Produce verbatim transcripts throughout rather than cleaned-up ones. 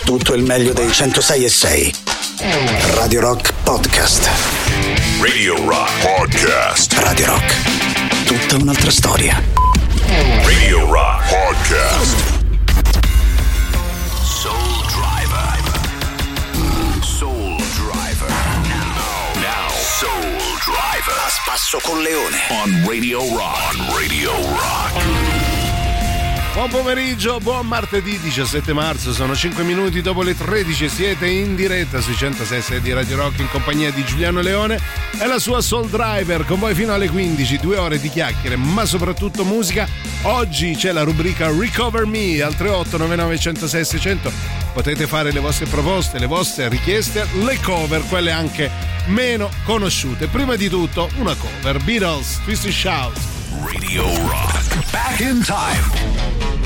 tutto il meglio dei centosei e sei. Radio Rock Podcast. Radio Rock Podcast. Radio Rock. Tutta un'altra storia. Radio Rock Podcast. Soul Driver. Soul Driver. Now, now. Soul Driver. A spasso con Leone. On Radio Rock. On Radio Rock. Buon pomeriggio, buon martedì diciassette marzo, sono cinque minuti dopo le tredici, siete in diretta sui centosei e sei di Radio Rock in compagnia di Giuliano Leone e la sua Soul Driver, con voi fino alle quindici, due ore di chiacchiere ma soprattutto musica. Oggi c'è la rubrica Recover Me al tre otto nove nove uno zero sei sei zero zero, potete fare le vostre proposte, le vostre richieste, le cover, quelle anche meno conosciute. Prima di tutto una cover, Beatles, Twist and Shout. Radio Rock. Back in time.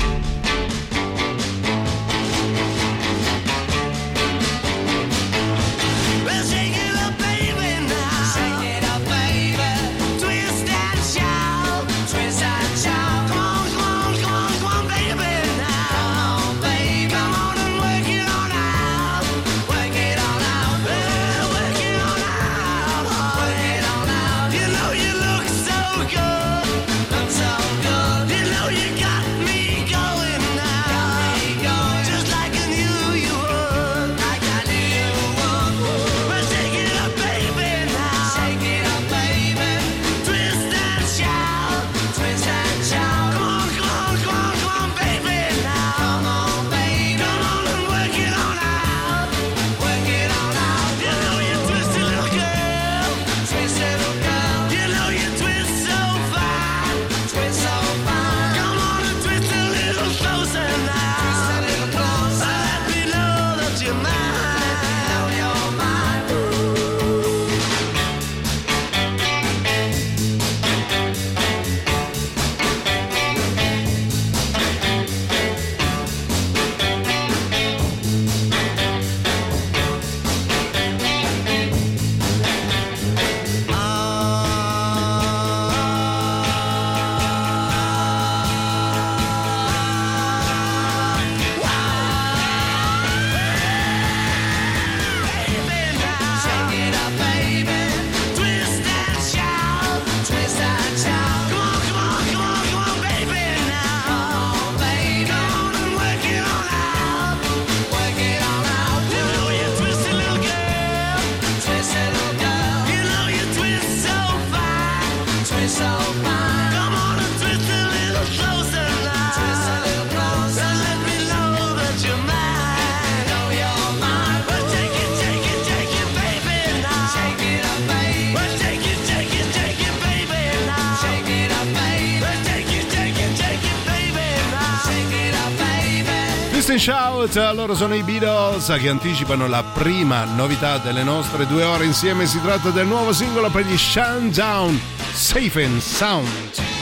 Shout, loro sono i Beatles che anticipano la prima novità delle nostre due ore insieme. Si tratta del nuovo singolo per gli Shutdown, Safe and Sound.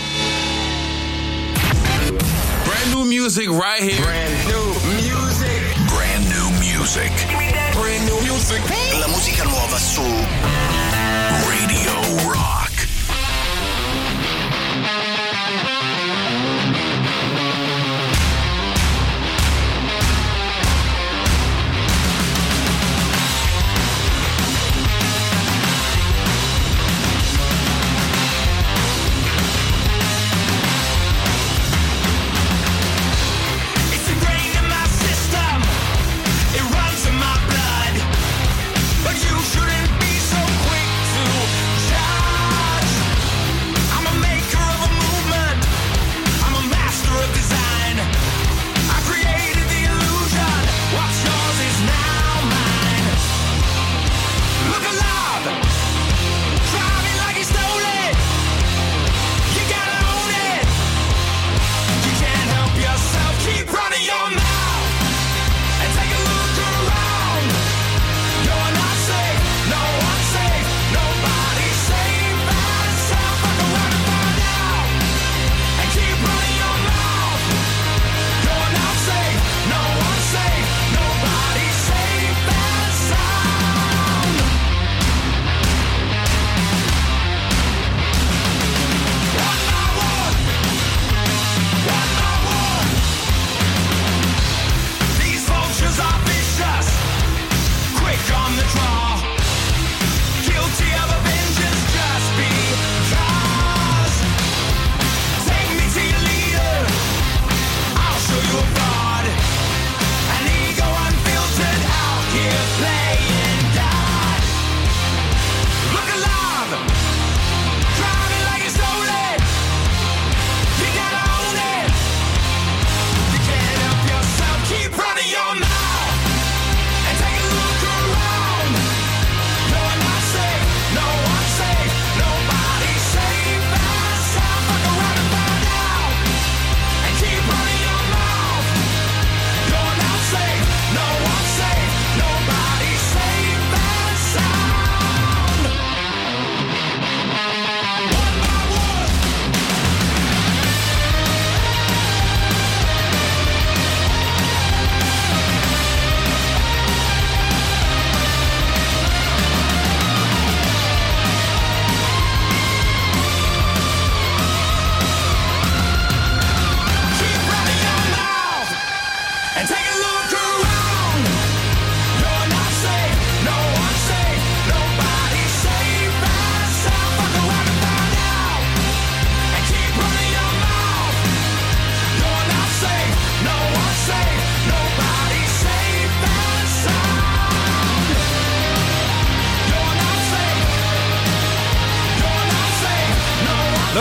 Brand new music right here. Brand new music. Brand new music. Brand new music. La musica nuova su Radio Rock. But you shouldn't be so quick to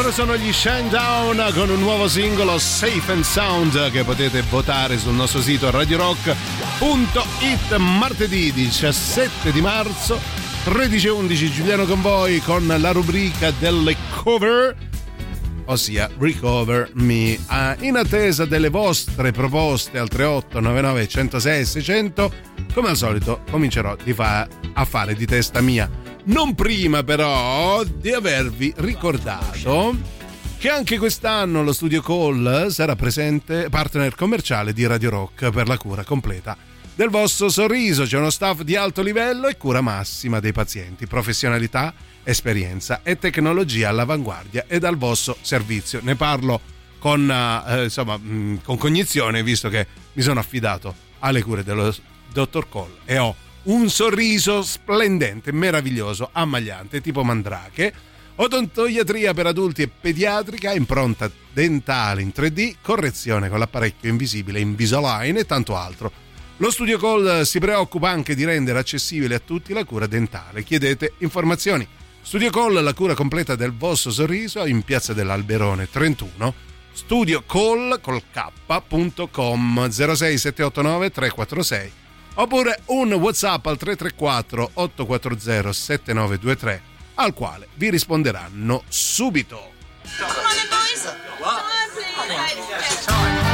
Loro sono gli Shinedown con un nuovo singolo Safe and Sound che potete votare sul nostro sito radio rock punto it. Martedì diciassette di marzo tredici e undici, Giuliano con voi con la rubrica delle cover, ossia Recover Me. Ah, in attesa delle vostre proposte al tre otto nove nove uno zero sei sei zero zero, come al solito comincerò di fa- a fare di testa mia. Non prima però di avervi ricordato che anche quest'anno lo Studio Call sarà presente partner commerciale di Radio Rock per la cura completa del vostro sorriso. C'è uno staff di alto livello e cura massima dei pazienti, professionalità, esperienza e tecnologia all'avanguardia e al vostro servizio. Ne parlo con, eh, insomma, mh, con cognizione, visto che mi sono affidato alle cure dello dottor Call e ho un sorriso splendente, meraviglioso, ammagliante, tipo mandrache, odontoiatria per adulti e pediatrica, impronta dentale in tre D, correzione con l'apparecchio invisibile Invisalign e tanto altro. Lo Studio Call si preoccupa anche di rendere accessibile a tutti la cura dentale. Chiedete informazioni. Studio Call, la cura completa del vostro sorriso, in Piazza dell'Alberone trentuno, studio call col k punto com, zero sei sette otto nove tre quattro sei, oppure un WhatsApp al tre tre quattro otto quattro zero sette nove due tre, al quale vi risponderanno subito. Come on then, boys. Time, please.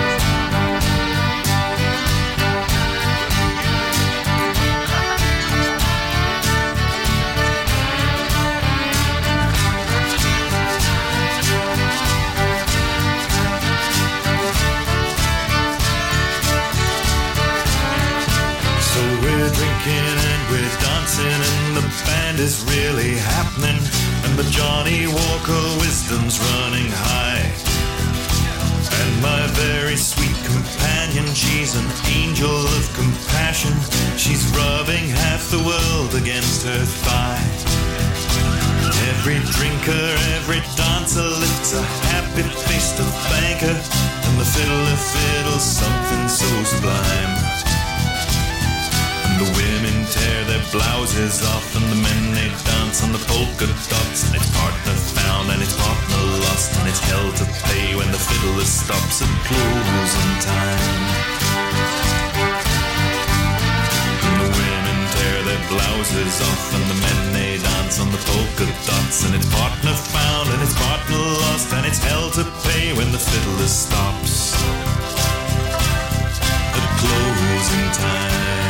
We're drinking and we're dancing and the band is really happening and the Johnny Walker wisdom's running high. And my very sweet companion, she's an angel of compassion. She's rubbing half the world against her thigh. Every drinker, every dancer lifts a happy-faced banker, and the fiddler fiddles something so sublime. The women tear their blouses off and the men they dance on the polka dots. And it's partner found and it's partner lost and it's hell to pay when the fiddler stops at closing time. And the women tear their blouses off and the men they dance on the polka dots. And it's partner found and it's partner lost and it's hell to pay when the fiddler stops at closing time.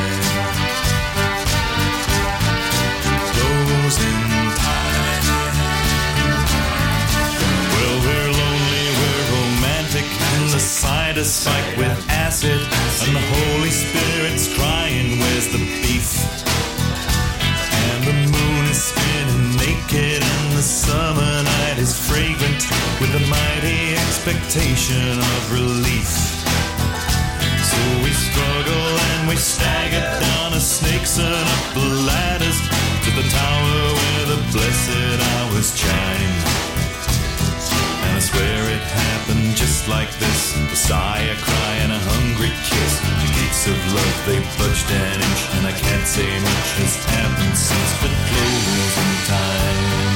Well, we're lonely, we're romantic, and the cider spiked with acid, and the Holy Spirit's crying, where's the beef? And the moon is spinning naked, and the summer night is fragrant with a mighty expectation of relief. So we struggle and we stagger down a snakes and up the ladders to the tower where the blessed hours chime. And I swear it happened just like this, the sigh, a cry and a hungry kiss. The gates of love, they budged an inch, and I can't say much has happened since but closing time.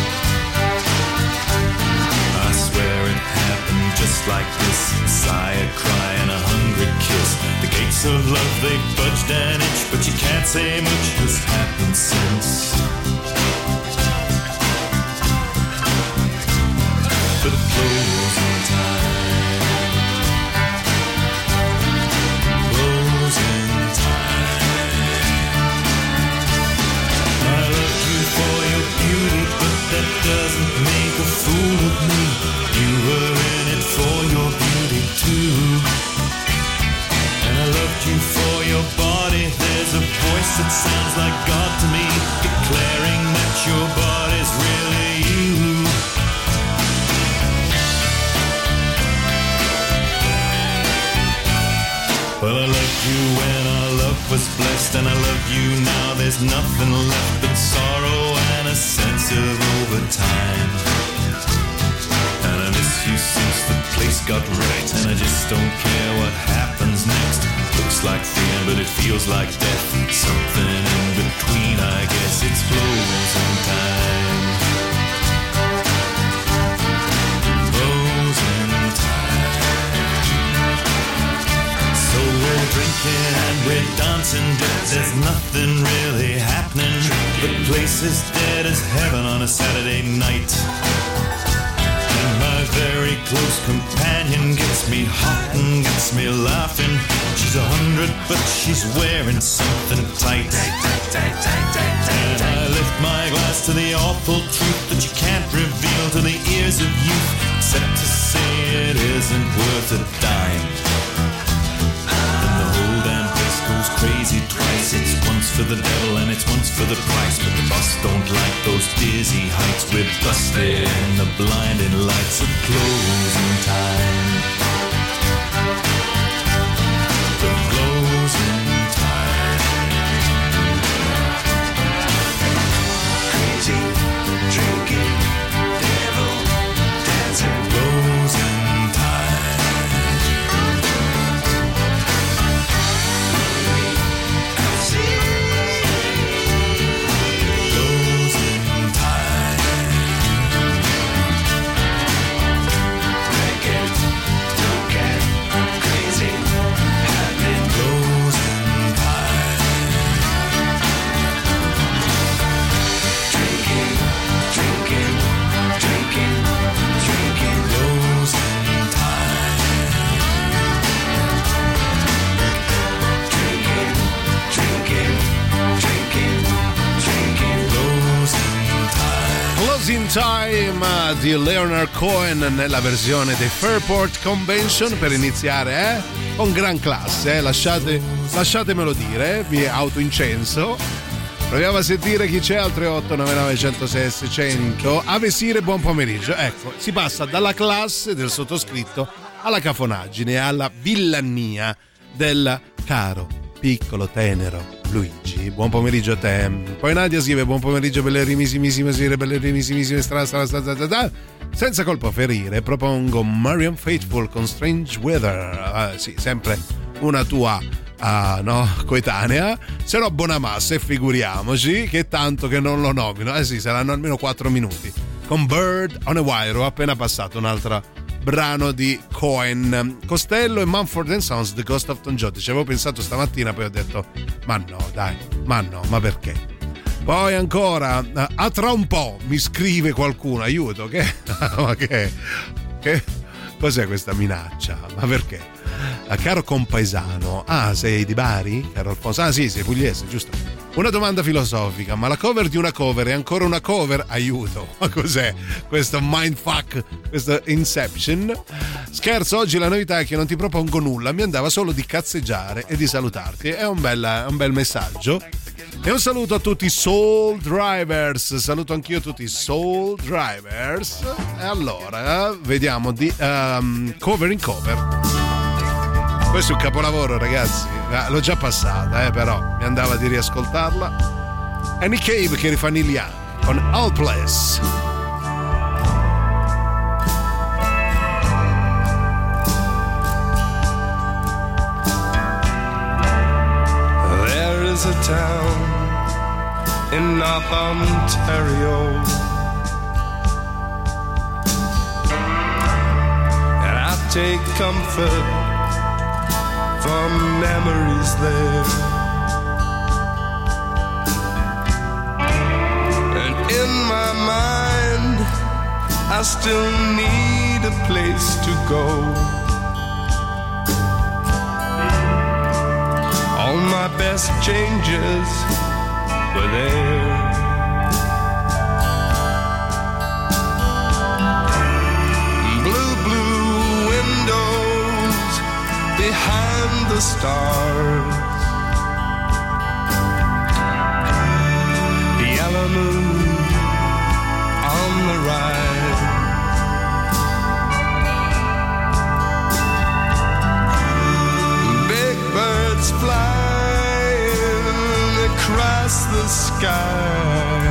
I swear it happened just like this, a sigh, a cry and a hungry kiss. The gates of love, they budged an inch, but you can't say much has happened since but closing time. Closing time. I love you for your beauty, but that doesn't make a fool of me. You were in it for your beauty too. And I loved you for your body. There's a voice that sounds like God to me, declaring that your body's really you. Well, I loved you when our love was blessed, and I love you now. There's nothing left but sorrow and a sense of overtime. And I miss you since the place got wrecked, and I just don't care what happens next. Looks like freedom, but it feels like death. Something in between, I guess it's closing time. dancing dead. There's nothing really happening. The place is dead as heaven on a Saturday night. And my very close companion gets me hot and gets me laughing. She's a hundred, but she's wearing something tight. And I lift my glass to the awful truth that you can't reveal to the ears of youth, except to say it isn't worth a dime. And the whole damn place goes crazy twice. It's once for the devil and it's once for the price. But the bus don't like those dizzy heights. We're busted in the blinding lights of closing time. The closing time. Crazy, drinking, devil, dancing. Closing time. Closing time. Drinking, drinking, crazy, happening. Closing time. Drinking, drinking, drinking, drinking. Closing time. Drinking, drinking, drinking, drinking. Closing time. Closing Time di Leonard Cohen nella versione dei Fairport Convention, per iniziare, eh? Con gran classe, eh? Lasciate, lasciatemelo dire, eh? Vi autoincenso. Proviamo a sentire chi c'è al tre otto nove nove uno zero sei seicento. Avesire, buon pomeriggio. Ecco, si passa dalla classe del sottoscritto alla cafonaggine, alla villannia del caro, piccolo, tenero Luigi. Buon pomeriggio a te. Poi Nadia scrive: buon pomeriggio, bellerimissimissime sere, bellerimissimissime stra, stra, stra, stra, stra, stra. Senza colpo a ferire, propongo Marianne Faithfull con Strange Weather. Uh, sì, sempre una tua uh, no, coetanea. Se no Bonamassa, e figuriamoci che tanto che non lo nomino. Eh sì, saranno almeno quattro minuti. Con Bird on a Wire ho appena passato un'altra brano di Cohen. Costello e Mumford and Sons, The Ghost of Tom Joad. Ci avevo pensato stamattina, poi ho detto ma no, dai, ma no, ma perché? Poi ancora a tra un po' mi scrive qualcuno, aiuto, che ma che che cos'è questa minaccia? Ma perché? Caro compaesano, ah, sei di Bari? Caro Alfonso, ah sì, sei pugliese, giusto? Una domanda filosofica, ma la cover di una cover è ancora una cover? Aiuto, ma cos'è questo mindfuck, questo Inception? Scherzo, oggi la novità è che non ti propongo nulla, mi andava solo di cazzeggiare e di salutarti, è un bel, un bel messaggio. E un saluto a tutti i Soul Drivers, saluto anch'io tutti i Soul Drivers. E allora, vediamo di um, cover in cover. Questo è un capolavoro, ragazzi. L'ho già passata, eh, però mi andava di riascoltarla. Annie Cave che rifà Neil Young con Helpless. There is a town in North Ontario, and I take comfort from memories there. And in my mind I still need a place to go. All my best changes were there. Blue, blue windows behind the stars, yellow moon on the rise, big birds flying across the sky,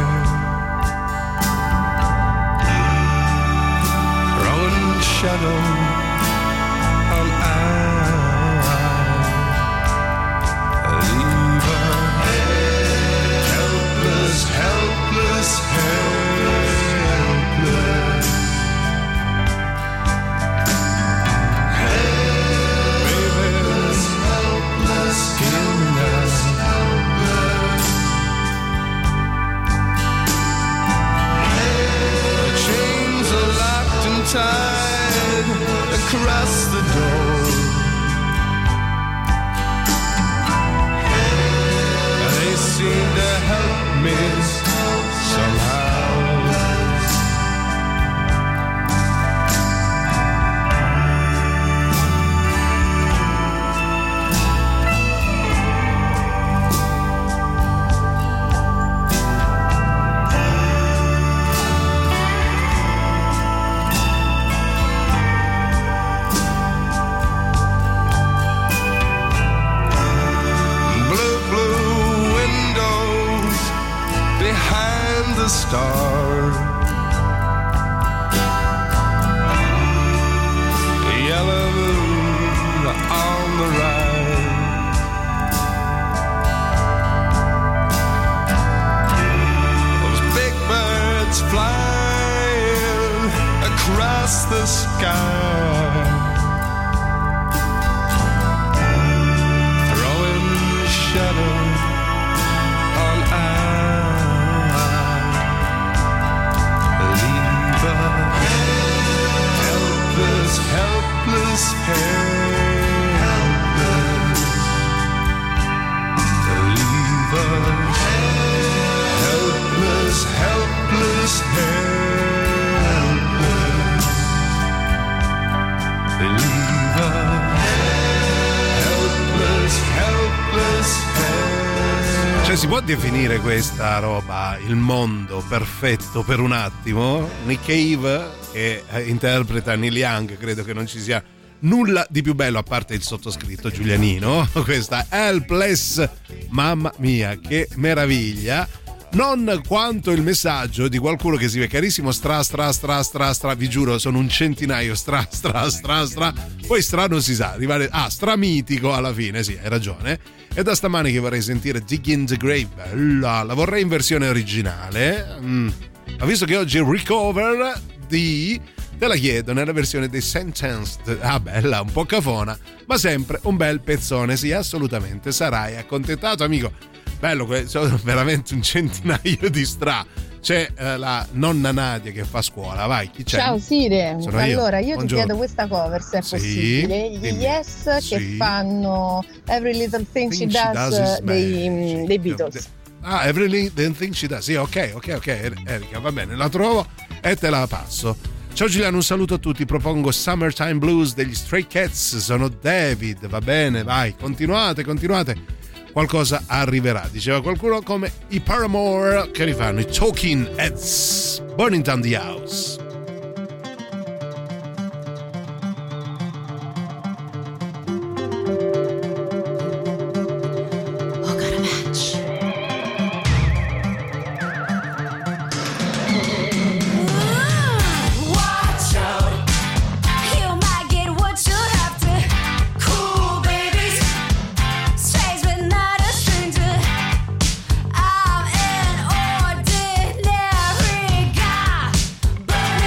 throwing shadow on eye. Helpless, helpless, helpless. Hey, baby, helpless, helpless, miss somehow. The star, yellow moon on the right, those big birds flying across the sky, throwing shadows on eye. Helpless, helpless, helpless. Leave us. Helpless, helpless, helpless. Leave us. Helpless, helpless, helpless. Cioè, si può definire questa roba il mondo perfetto per un attimo? Nick Cave, che interpreta Neil Young, credo che non ci sia nulla di più bello a parte il sottoscritto Giulianino. Questa Helpless, mamma mia, che meraviglia! Non quanto il messaggio di qualcuno che scrive: carissimo, stra stra stra stra stra, vi giuro sono un centinaio, stra stra stra stra, poi stra non si sa, rimane, ah, stramitico alla fine, sì, hai ragione. E da stamani che vorrei sentire Dig in the Grave, la, la vorrei in versione originale, mm. ma visto che oggi Recover di, te la chiedo nella versione dei Sentenced. Ah, bella, un po' cafona, ma sempre un bel pezzone, sì, assolutamente, sarai accontentato, amico. Bello, sono veramente un centinaio di stra. C'è eh, la nonna Nadia che fa scuola, vai, chi c'è? Ciao Sire, Sono allora io, io ti chiedo questa cover se è sì, possibile. Gli dimmi. Yes sì. che fanno Every Little Thing She Does, does dei, dei Beatles. Ah, Every Little Thing She Does, sì, ok, ok, ok, Erika, va bene, la trovo e te la passo. Ciao Giuliano, un saluto a tutti, propongo Summertime Blues degli Stray Cats, sono David, va bene, vai, continuate, continuate. Qualcosa arriverà, diceva qualcuno, come i Paramore che rifanno i Talking Heads. Burning Down the House. I'm an ordinary guy.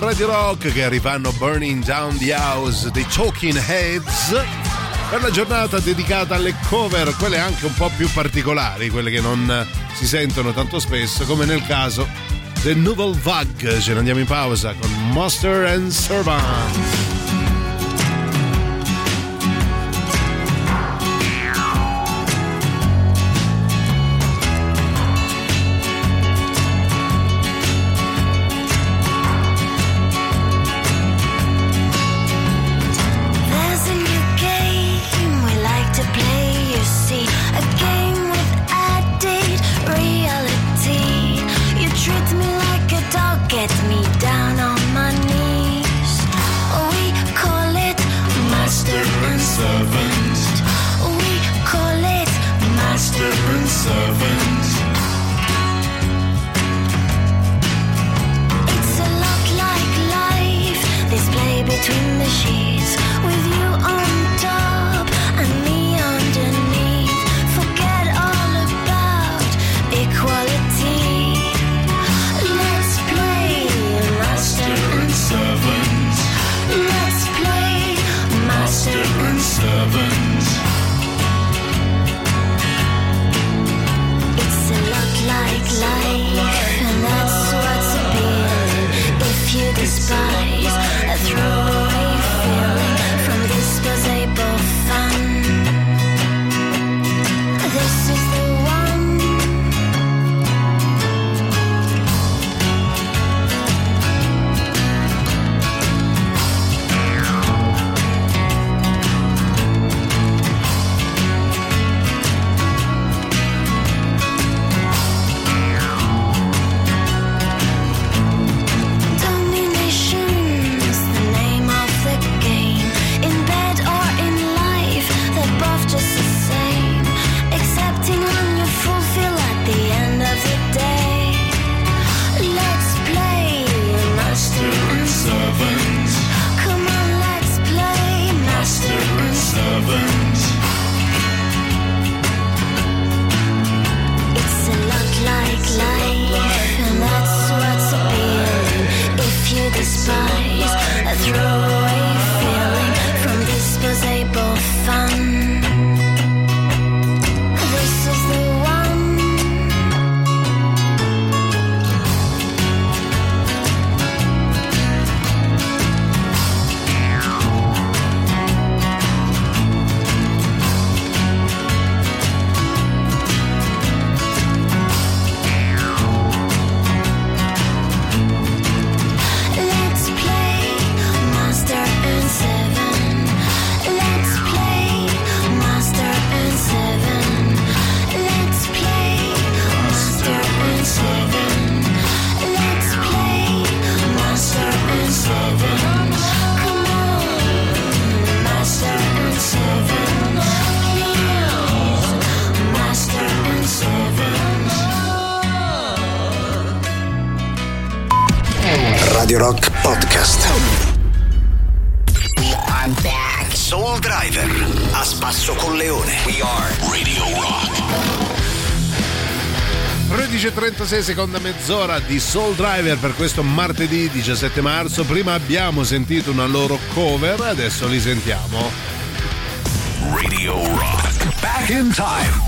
Radio Rock che arrivano Burning Down the House dei Talking Heads per la giornata dedicata alle cover, quelle anche un po' più particolari, quelle che non si sentono tanto spesso, come nel caso del Nouvelle Vague. Ce ne andiamo in pausa con Master and Servant. Get me down on my knees. We call it master and servant. We call it master and servant. It's a lot like life, this play between the sheets, with you on top and me underneath. Forget all about equality. Master and servant. Let's play master and servant. It's a lot like life, and that's what's appealing. If you despise a throwaway feeling from disposable fun, this is the one. Despise a throwaway feeling from disposable fun. This is the one. Radio Rock Podcast. I'm back. Soul Driver, a spasso con Leone. We are Radio Rock. tredici e trentasei, seconda mezz'ora di Soul Driver per questo martedì diciassette marzo. Prima abbiamo sentito una loro cover, adesso li sentiamo. Radio Rock. Back in time.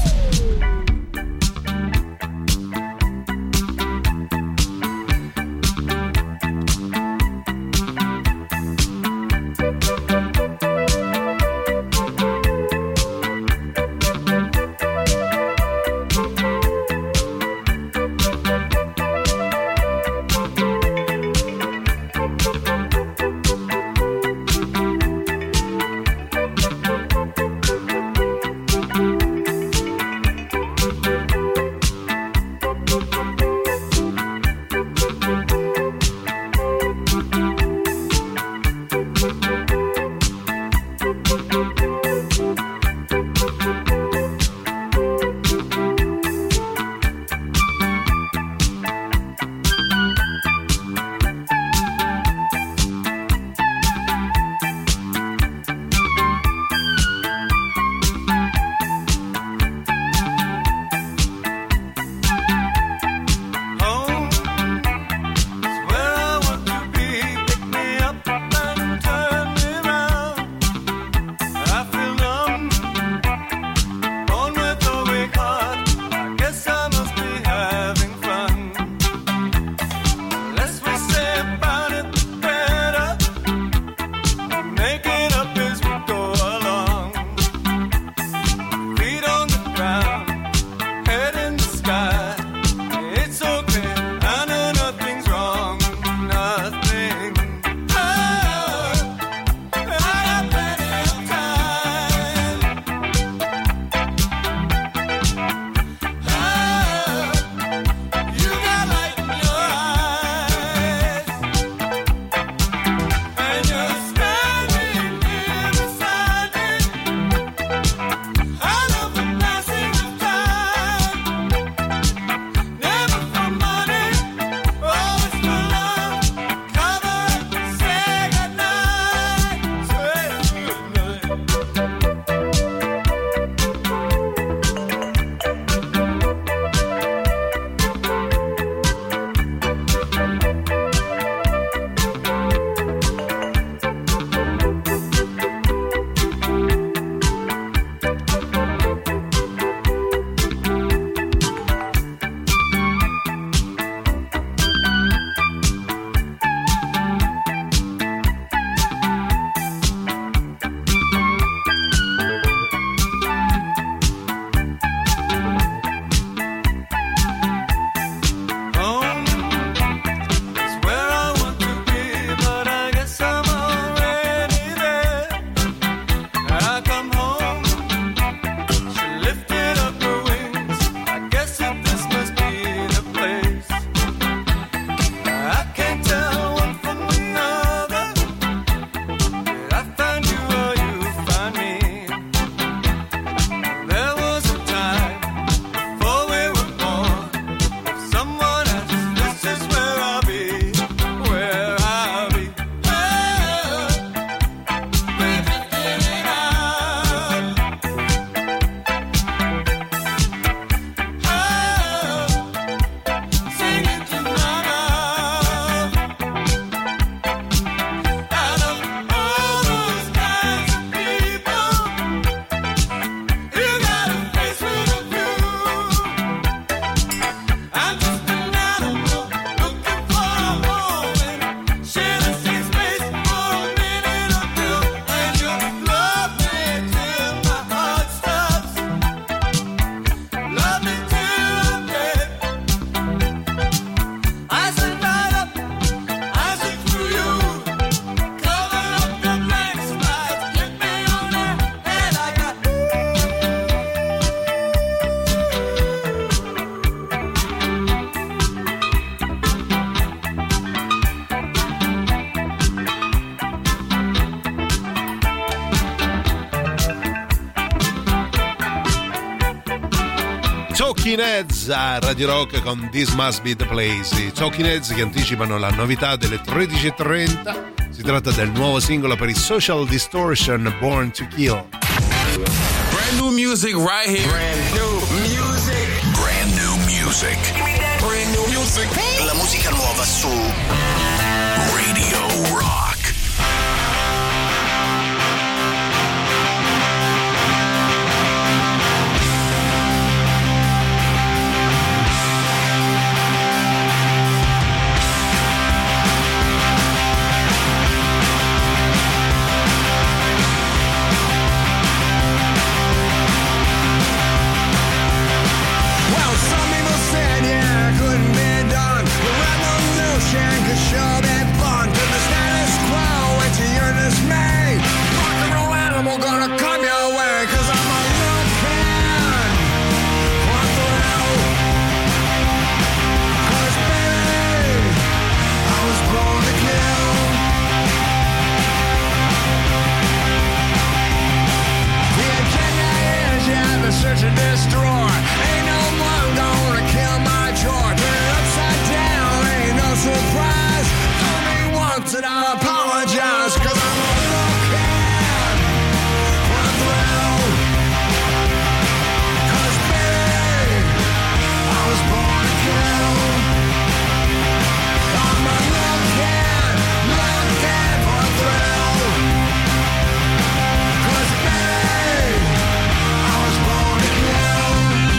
Talking Heads a Radio Rock con This Must Be The Place. I Talking Heads che anticipano la novità delle tredici e trenta. Si tratta del nuovo singolo per i Social Distortion, Born to Kill. Brand new music right here. Brand new music. Brand new music. Brand new music. La musica nuova su Radio Rock. Show that fun to the status quo. It's a yearness me. Rock and roll animal gonna come your way. Cause I'm a looking for thrill. Cause baby, I was born to kill. The agenda is, yeah, the search and destroy. Ain't no one gonna kill my joy. Turn it upside down, ain't no surprise. And I apologize, cause I'm looking for a thrill. Cause baby, I was born to kill. I'm looking, looking for a thrill. Cause baby, I was born to kill.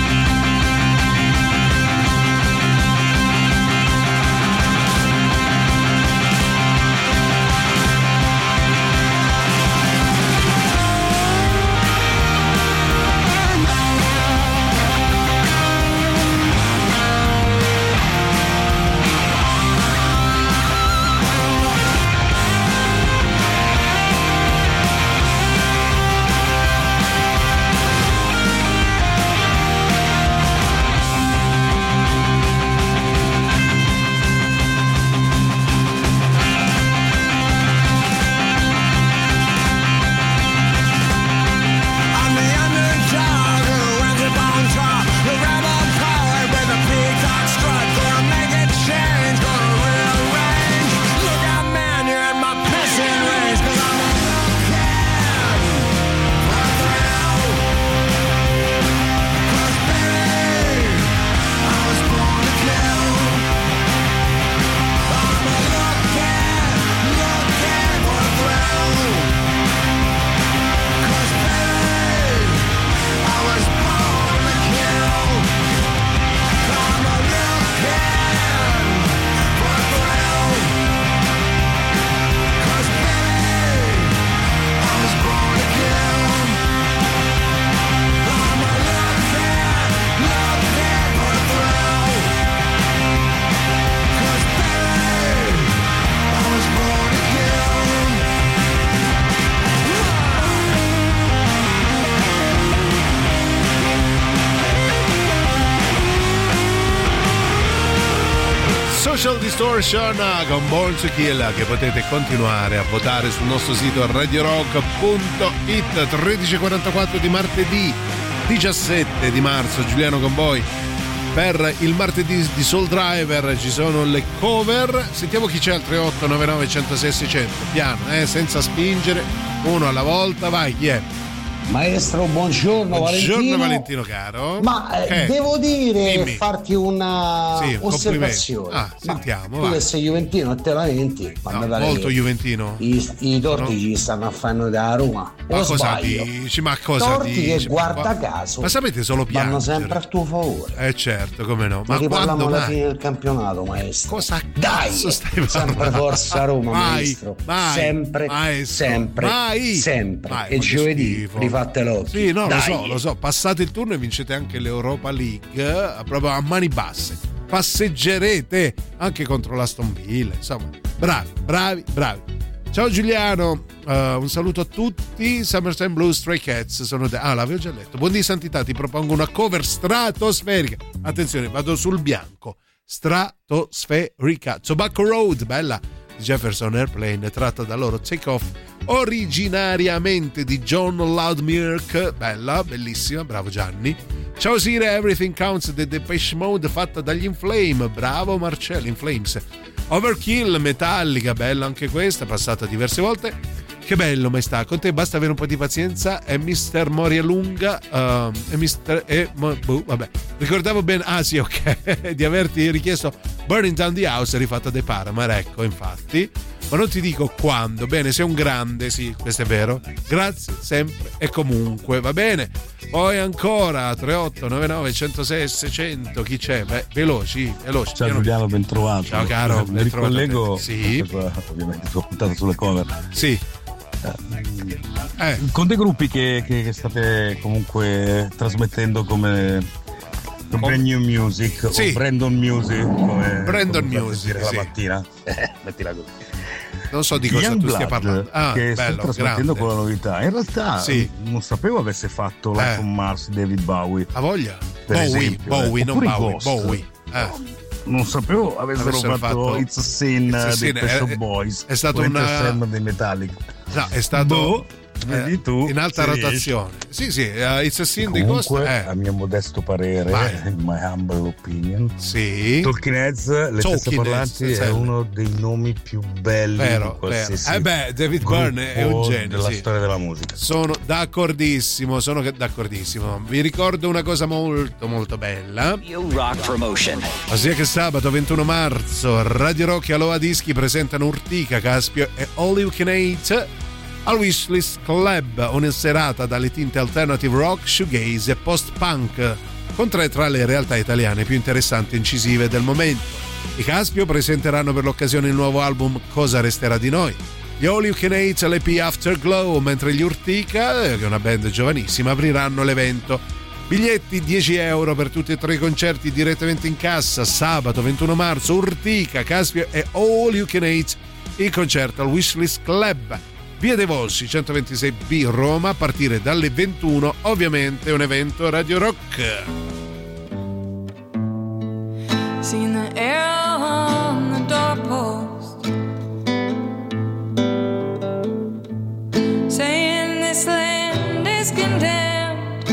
Social Distortion con Born to Kill, che potete continuare a votare sul nostro sito radio rock punto it. Tredici e quarantaquattro di martedì diciassette di marzo, Giuliano con voi per il martedì di Soul Driver. Ci sono le cover, sentiamo chi c'è al tre otto nove nove uno zero sei sei zero zero, piano, eh, senza spingere, uno alla volta, vai, chi è? Maestro, buongiorno, buongiorno Valentino. Valentino caro. Ma eh, devo dire, Dimmi. farti una sì, osservazione. Ah, sentiamo. Ma tu che sei juventino te lamenti. No, molto juventino. I, i torti no. ci stanno a fanno da Roma. Ma o cosa sbaglio? dici? Ma cosa torti dici? che guarda caso. Ma sapete solo piangere. Vanno sempre a tuo favore. Eh certo, come no. Ma riparliamo alla mai? fine del campionato, maestro. Cosa Dai, stai sempre forza Roma, mai, maestro. Mai, sempre, maestro, sempre, mai, sempre. mai, e giovedì schifo. rifatte l'occhio. Sì, no, Dai. lo so, lo so. Passate il turno e vincete anche l'Europa League, proprio a mani basse. Passeggerete anche contro l'Aston Villa. Insomma, bravi, bravi, bravi. Ciao Giuliano, uh, un saluto a tutti. Summertime Blues, Stray Cats sono de- ah l'avevo già letto. Buondì santità, ti propongo una cover stratosferica. Attenzione, vado sul bianco. Stratosferica. Tobacco Road, bella, di Jefferson Airplane, tratta da loro Take Off, originariamente di John Loudmirk, bella, bellissima, bravo Gianni. Ciao Sire, Everything Counts The Depeche Mode fatta dagli In Flame. Bravo Marcello, In Flames. Overkill, Metallica, bella anche questa, passata diverse volte. Che bello, maestà, con te basta avere un po' di pazienza. E mister Moria Lunga uh, e mister e, boh, vabbè, ricordavo bene, ah sì, ok, di averti richiesto Burning Down the House rifatta dai Paramore, ecco, infatti. Ma non ti dico quando. Bene, sei un grande, sì, questo è vero. Grazie sempre e comunque, va bene. Poi ancora tre otto nove nove uno zero sei sei zero zero, chi c'è? Beh, veloci, veloci. Ciao Giuliano, ben trovato. Ciao caro, mi ricollego, sì. Ovviamente tu ho puntato sulle cover. Sì. Eh. Con dei gruppi che, che, che state comunque trasmettendo come Brand New Music, sì. O Brandon Music, come Brandon come Music, dire sì. La mattina. Eh, mettila così. Non so di cosa Young tu Blood, stia parlando. Ah, che bello, sto trasmettendo grande. con la novità. In realtà sì. non sapevo avesse fatto Life eh. on Mars David Bowie. A voglia? Per Bowie, esempio, Bowie, eh. non Bowie, Ghost. Bowie. Eh. Non sapevo avessero, avessero fatto, fatto It's a Sin It's a dei Sin, Pet Shop è, Boys. È stato una Sam dei Metallica. No, è stato boh, vedi eh, tu, in alta rotazione. Sì, sì, uh, It's a Sin di Ghost. Comunque, eh. a mio modesto parere, Vai. in my humble opinion, sì. Talking Heads, le Talking teste parlanti, Heads, è sì. uno dei nomi più belli Vero, di qualsiasi vero. Eh beh, David Byrne è un genio della sì. storia della musica. Sono d'accordissimo, sono d'accordissimo. Vi ricordo una cosa molto molto bella. Rock Promotion. Ossia che sabato ventuno marzo Radio Rock e Aloha Dischi presentano Urtica, Caspio e All You Can Eat al Wishlist Club, una serata dalle tinte alternative rock, shoegaze e post-punk, con tre tra le realtà italiane più interessanti e incisive del momento. I Caspio presenteranno per l'occasione il nuovo album Cosa resterà di noi. Gli All You Can Eat l'E P Afterglow, mentre gli Urtica, che è una band giovanissima, apriranno l'evento. Biglietti dieci euro per tutti e tre i concerti direttamente in cassa, sabato ventuno marzo, Urtica, Caspio e All You Can Eat, il concerto al Wishlist Club. Via dei Volsci centoventisei B Roma a partire dalle ventuno, ovviamente un evento Radio Rock. Seen the arrow on the doorpost saying this land is condemned,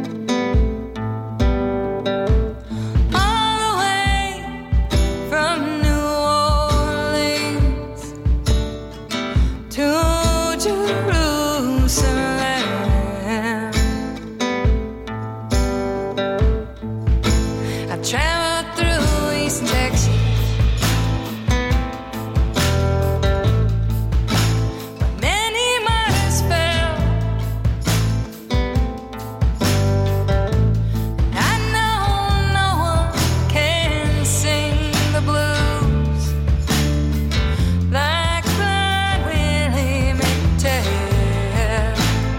all the way from New Orleans to Jerusalem. I traveled through East Texas, but many martyrs fell. I know no one can sing the blues like Blind Willie McTell.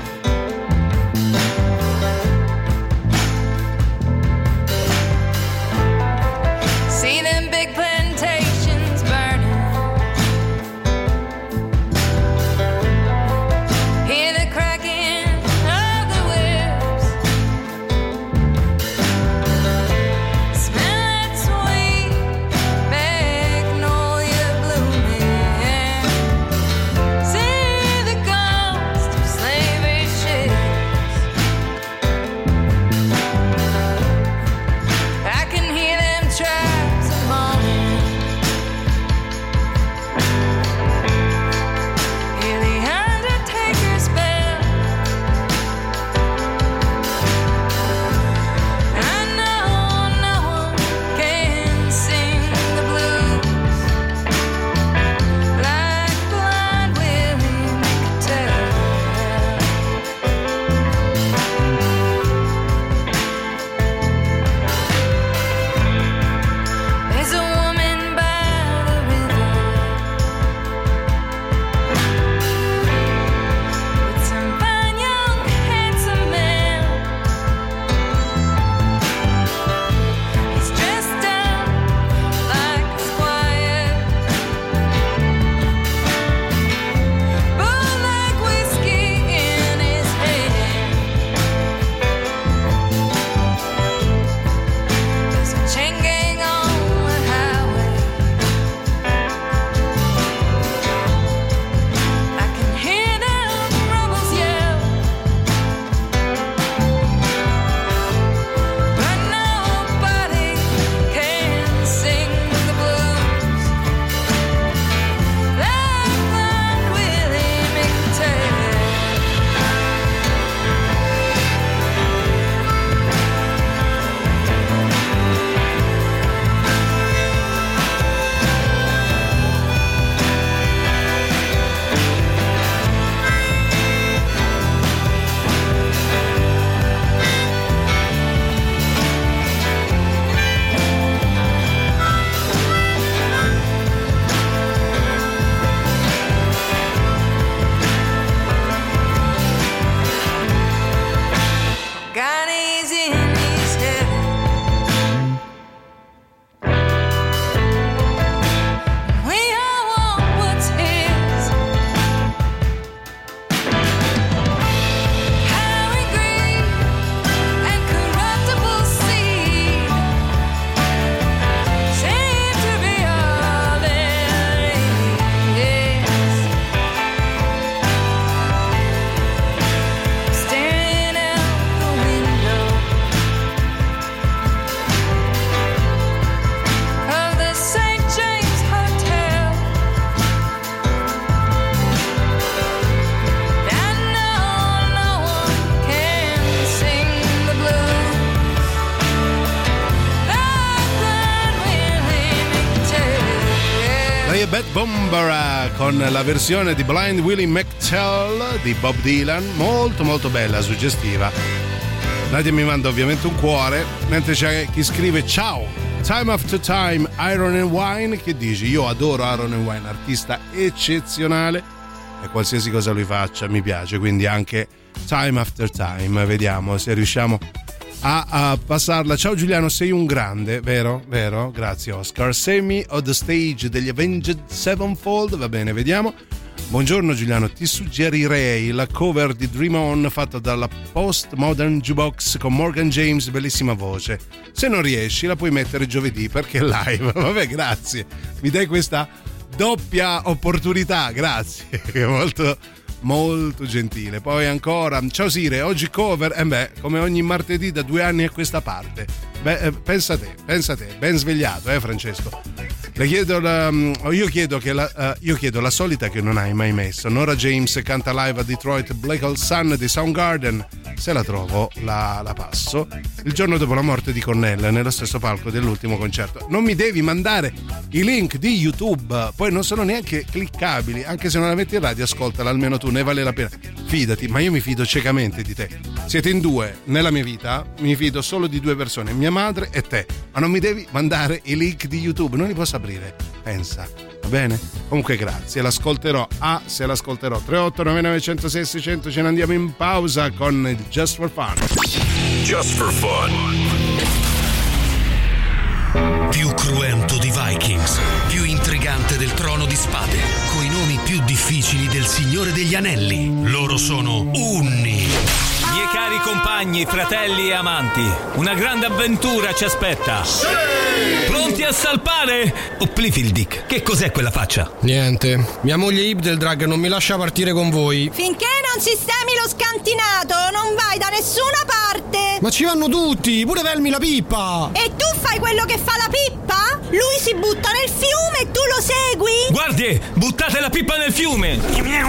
Bambara con la versione di Blind Willie McTell di Bob Dylan, molto molto bella, suggestiva. Nadia mi manda ovviamente un cuore, mentre c'è chi scrive ciao, time after time, Iron and Wine. Che dici? Io adoro Iron and Wine, artista eccezionale e qualsiasi cosa lui faccia mi piace, quindi anche time after time. Vediamo se riusciamo a, a passarla. Ciao Giuliano, sei un grande, vero? Vero? Grazie Oscar. Save Me on the Stage degli Avenged Sevenfold, va bene, vediamo. Buongiorno Giuliano, ti suggerirei la cover di Dream On fatta dalla Postmodern Jukebox con Morgan James, bellissima voce. Se non riesci la puoi mettere giovedì perché è live. Vabbè, grazie, mi dai questa doppia opportunità, grazie, molto molto gentile. Poi ancora, ciao Sire, oggi cover, e eh beh, come ogni martedì da due anni a questa parte. Beh, eh, pensa te, pensa te, ben svegliato, eh Francesco. Le chiedo la, io chiedo che la, uh, io chiedo la solita che non hai mai messo. Nora James canta live a Detroit, Black Hole Sun di Soundgarden. Se la trovo la, la passo. Il giorno dopo la morte di Cornell, nello stesso palco dell'ultimo concerto. Non mi devi mandare i link di YouTube, poi non sono neanche cliccabili. Anche se non la metti in radio, ascoltala almeno tu, ne vale la pena. Fidati, ma io mi fido ciecamente di te. Siete in due nella mia vita, mi fido solo di due persone, mia madre e te. Ma non mi devi mandare i link di YouTube, non li posso aprire. Pensa, va bene? Comunque grazie, l'ascolterò. Ah, se l'ascolterò. tre otto nove nove zero zero sei sei zero zero. Ce ne andiamo in pausa con il Just for Fun. Just for Fun. Più cruento di Vikings, più intrigante del Trono di Spade, coi nomi più difficili del Signore degli Anelli. Loro sono Unni. Miei cari compagni, fratelli e amanti, una grande avventura ci aspetta. Sì! Pronti a salpare? O Plifildic, che cos'è quella faccia? Niente, mia moglie Ibdeldrag non mi lascia partire con voi. Finché non sistemi lo scantinato, non vai da nessuna parte. Ma ci vanno tutti, pure Velmi la pippa. E tu fai quello che fa la pippa? Lui si butta nel fiume e tu lo segui? Guardi, buttate la pippa nel fiume.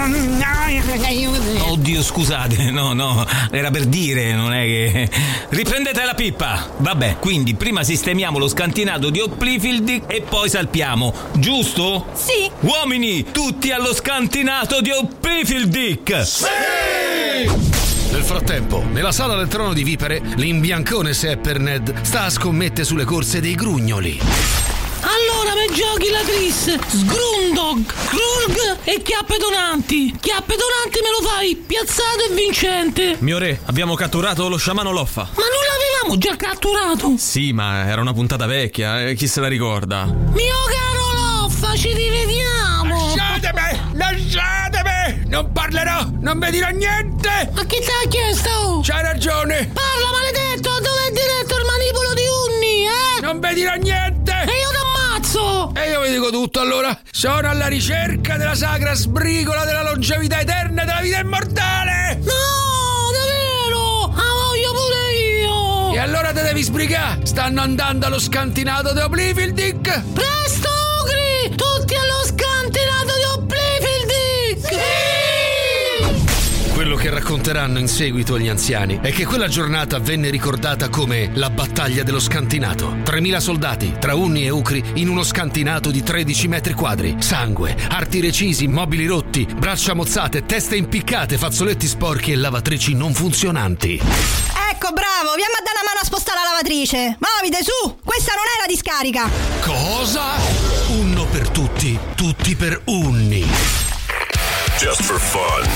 Oddio, scusate, no, no, era per dire, non è che... Riprendete la pippa. Vabbè, quindi prima sistemiamo lo scantinato di Oplifildic e poi salpiamo, giusto? Sì. Uomini, tutti allo scantinato di Oplifildic. Sì! Nel frattempo, nella sala del Trono di Vipere, l'imbiancone Sepperned sta a scommettere sulle corse dei grugnoli. Allora mi giochi la Tris, Sgrundog, Krurg e Chiappe Donanti. Chiappe Donanti me lo fai piazzato e vincente. Mio re, abbiamo catturato lo sciamano Loffa. Ma non l'avevamo già catturato? Sì, ma era una puntata vecchia, eh, chi se la ricorda? Mio caro Loffa, ci rivediamo. Lasciatemi, lasciatemi, non parlerò, non mi dirò niente. Ma chi ti ha chiesto? C'hai ragione. Parla, maledetto, dove è diretto il manipolo di Unni, eh? Non vi dirò niente. E io t'ammazzo. E io vi dico tutto allora. Sono alla ricerca della sacra sbrigola della longevità eterna e della vita immortale. No, davvero? La voglio pure io. E allora te devi sbrigare. Stanno andando allo scantinato di Oplifildic. Presto, Ogri, tutti allo scantinato di Oplifildic. Sì! Quello che racconteranno in seguito gli anziani è che quella giornata venne ricordata come la battaglia dello scantinato. tremila soldati, tra Unni e Ucri, in uno scantinato di tredici metri quadri. Sangue, arti recisi, mobili rotti, braccia mozzate, teste impiccate, fazzoletti sporchi e lavatrici non funzionanti. Ecco, bravo, vieni a dare la mano a spostare la lavatrice. Muovite, su, questa non è la discarica. Cosa? Uno per tutti, tutti per Unni. Just for Fun.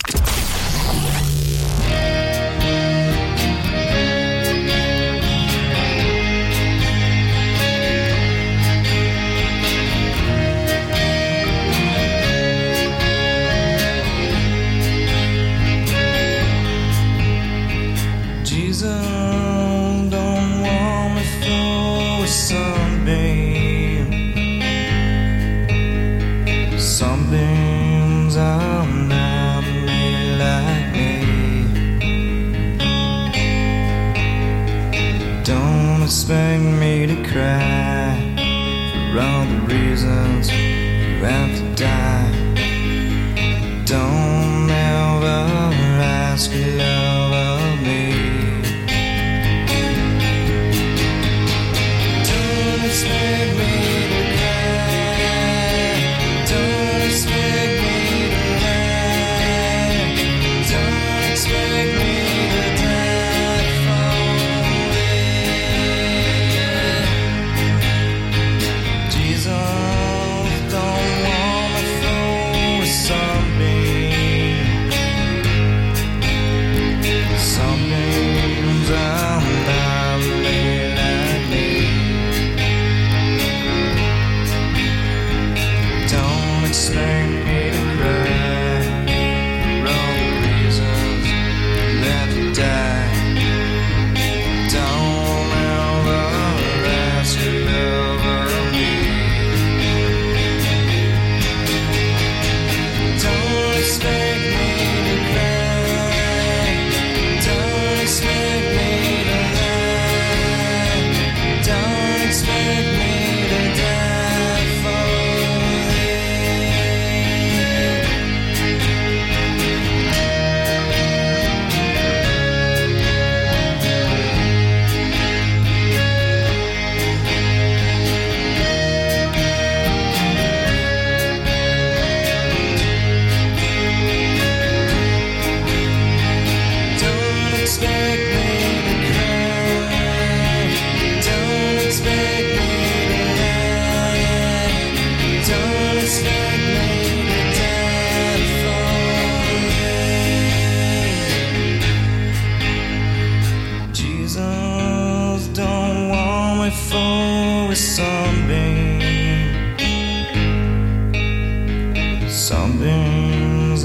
Jesus, don't want me for a sunbeam. Sunbeams are not made like me. Don't expect me to cry for all the reasons you have to die. Don't ever ask your love of me. Don't expect me to cry. Don't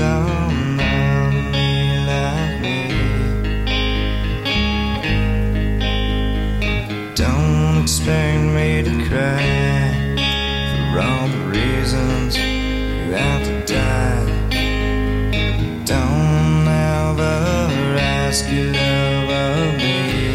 somebody like me. Don't expect me to cry for all the reasons you have to die. Don't ever ask your love of me.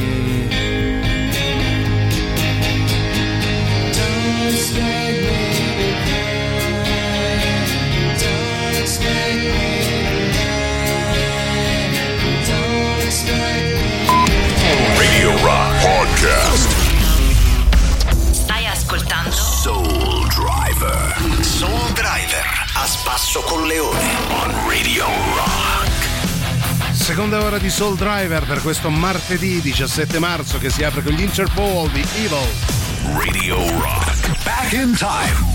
Don't expect me to cry. Don't expect me to lie. Don't expect me to Radio Rock Podcast. Stai ascoltando Soul Driver. Soul Driver a spasso con Leone on Radio Rock. Seconda ora di Soul Driver per questo martedì diciassette marzo che si apre con gli Interpol di Evil. Radio Rock. Back in time.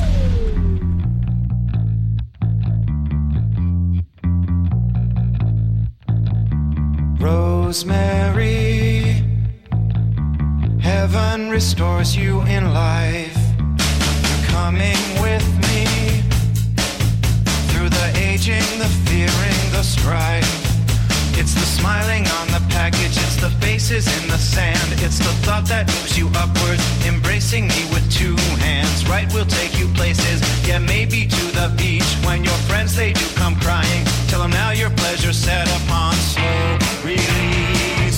Rosemary, heaven restores you in life. You're coming with me through the aging, the fearing, the strife. It's the smiling on the package, it's the faces in the sand. It's the thought that moves you upward, embracing me with two hands. Right, we'll take you places, yeah, maybe to the beach. When your friends, they do come crying, tell them now your pleasure's set upon slow release.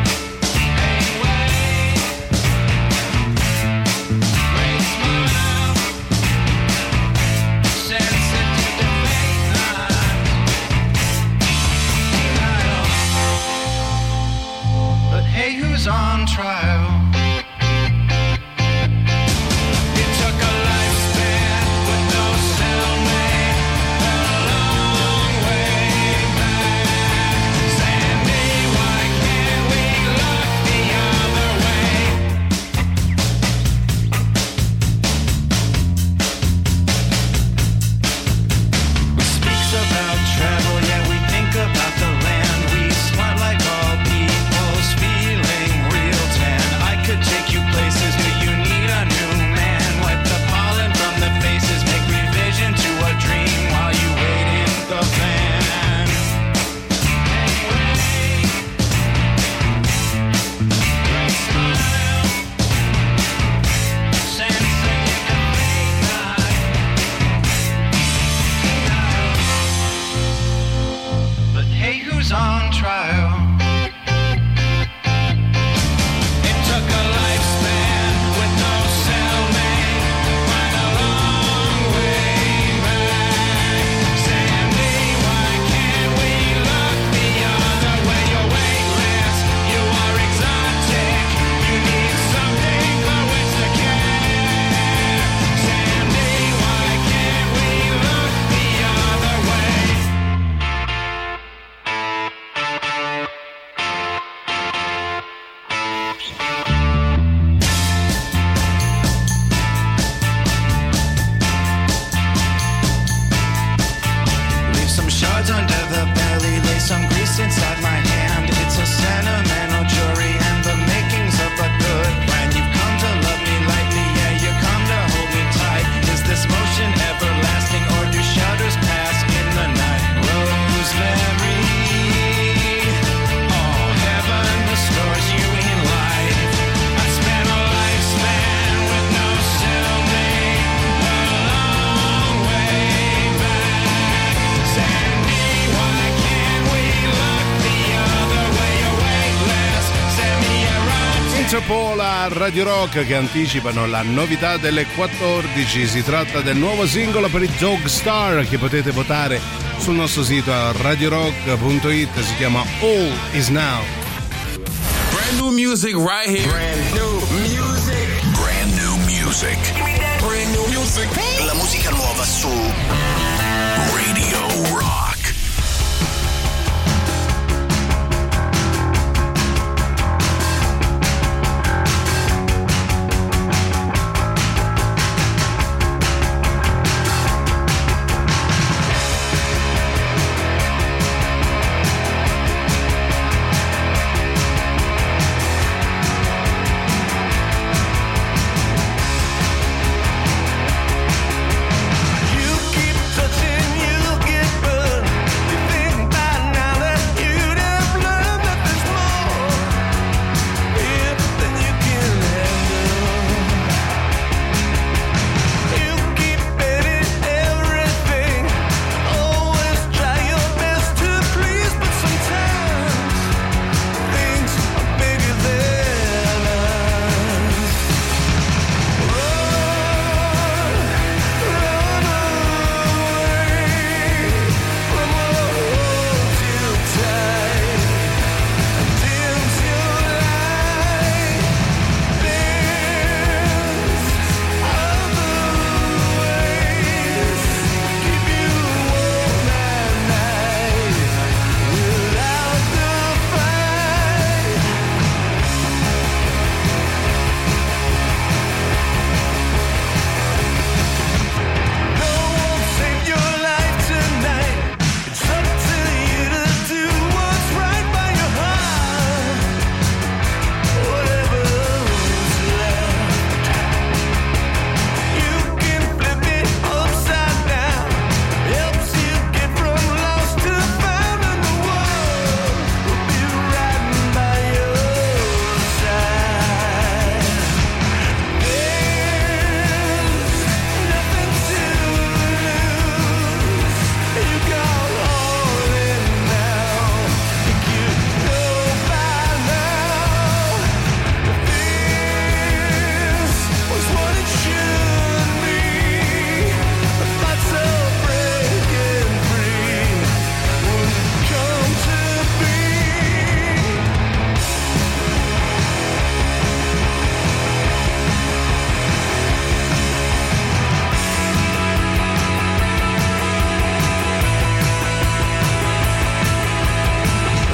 Hey, who's on trial? It took a lifespan with no cellmate, a long way back. Sandy, why can't we look the other way? We speaks about travel, yeah, we think about the land. We smart like all people's feeling real tan. I could take you places, do you need a new man? Wipe the pollen from the faces, make revision to a dream while you wait in the van. Great smile, sensing in the late night. But hey, who's on trial? It took a lifespan with no cellmate, quite a long way back. Sandy, why can't we look the other way? You're weightless, you are exotic, you need something for which to care. Sandy, why can't we look the other way? Leave some shards under the belly, lay some grease inside my hand. It's a sentimental jury and the makings of a good plan. You've come to love me lightly, yeah, you come to hold me tight. Is this motion everlasting or do shadows pass in the night? Rosemary, oh, heaven restores you in life. I spent a lifespan with no cellmate, a long way back. Sandy, why can't we look the other way? You're weightless, semi-erotic. Interpol a Radio Rock che anticipano la novità delle quattordici. Si tratta del nuovo singolo per i Dog Star che potete votare sul nostro sito a radio rock punto it. Si chiama All Is Now. Brand new music right here. Brand new music. Brand new music. Brand new music. La musica nuova su Radio Rock. You keep touching, you get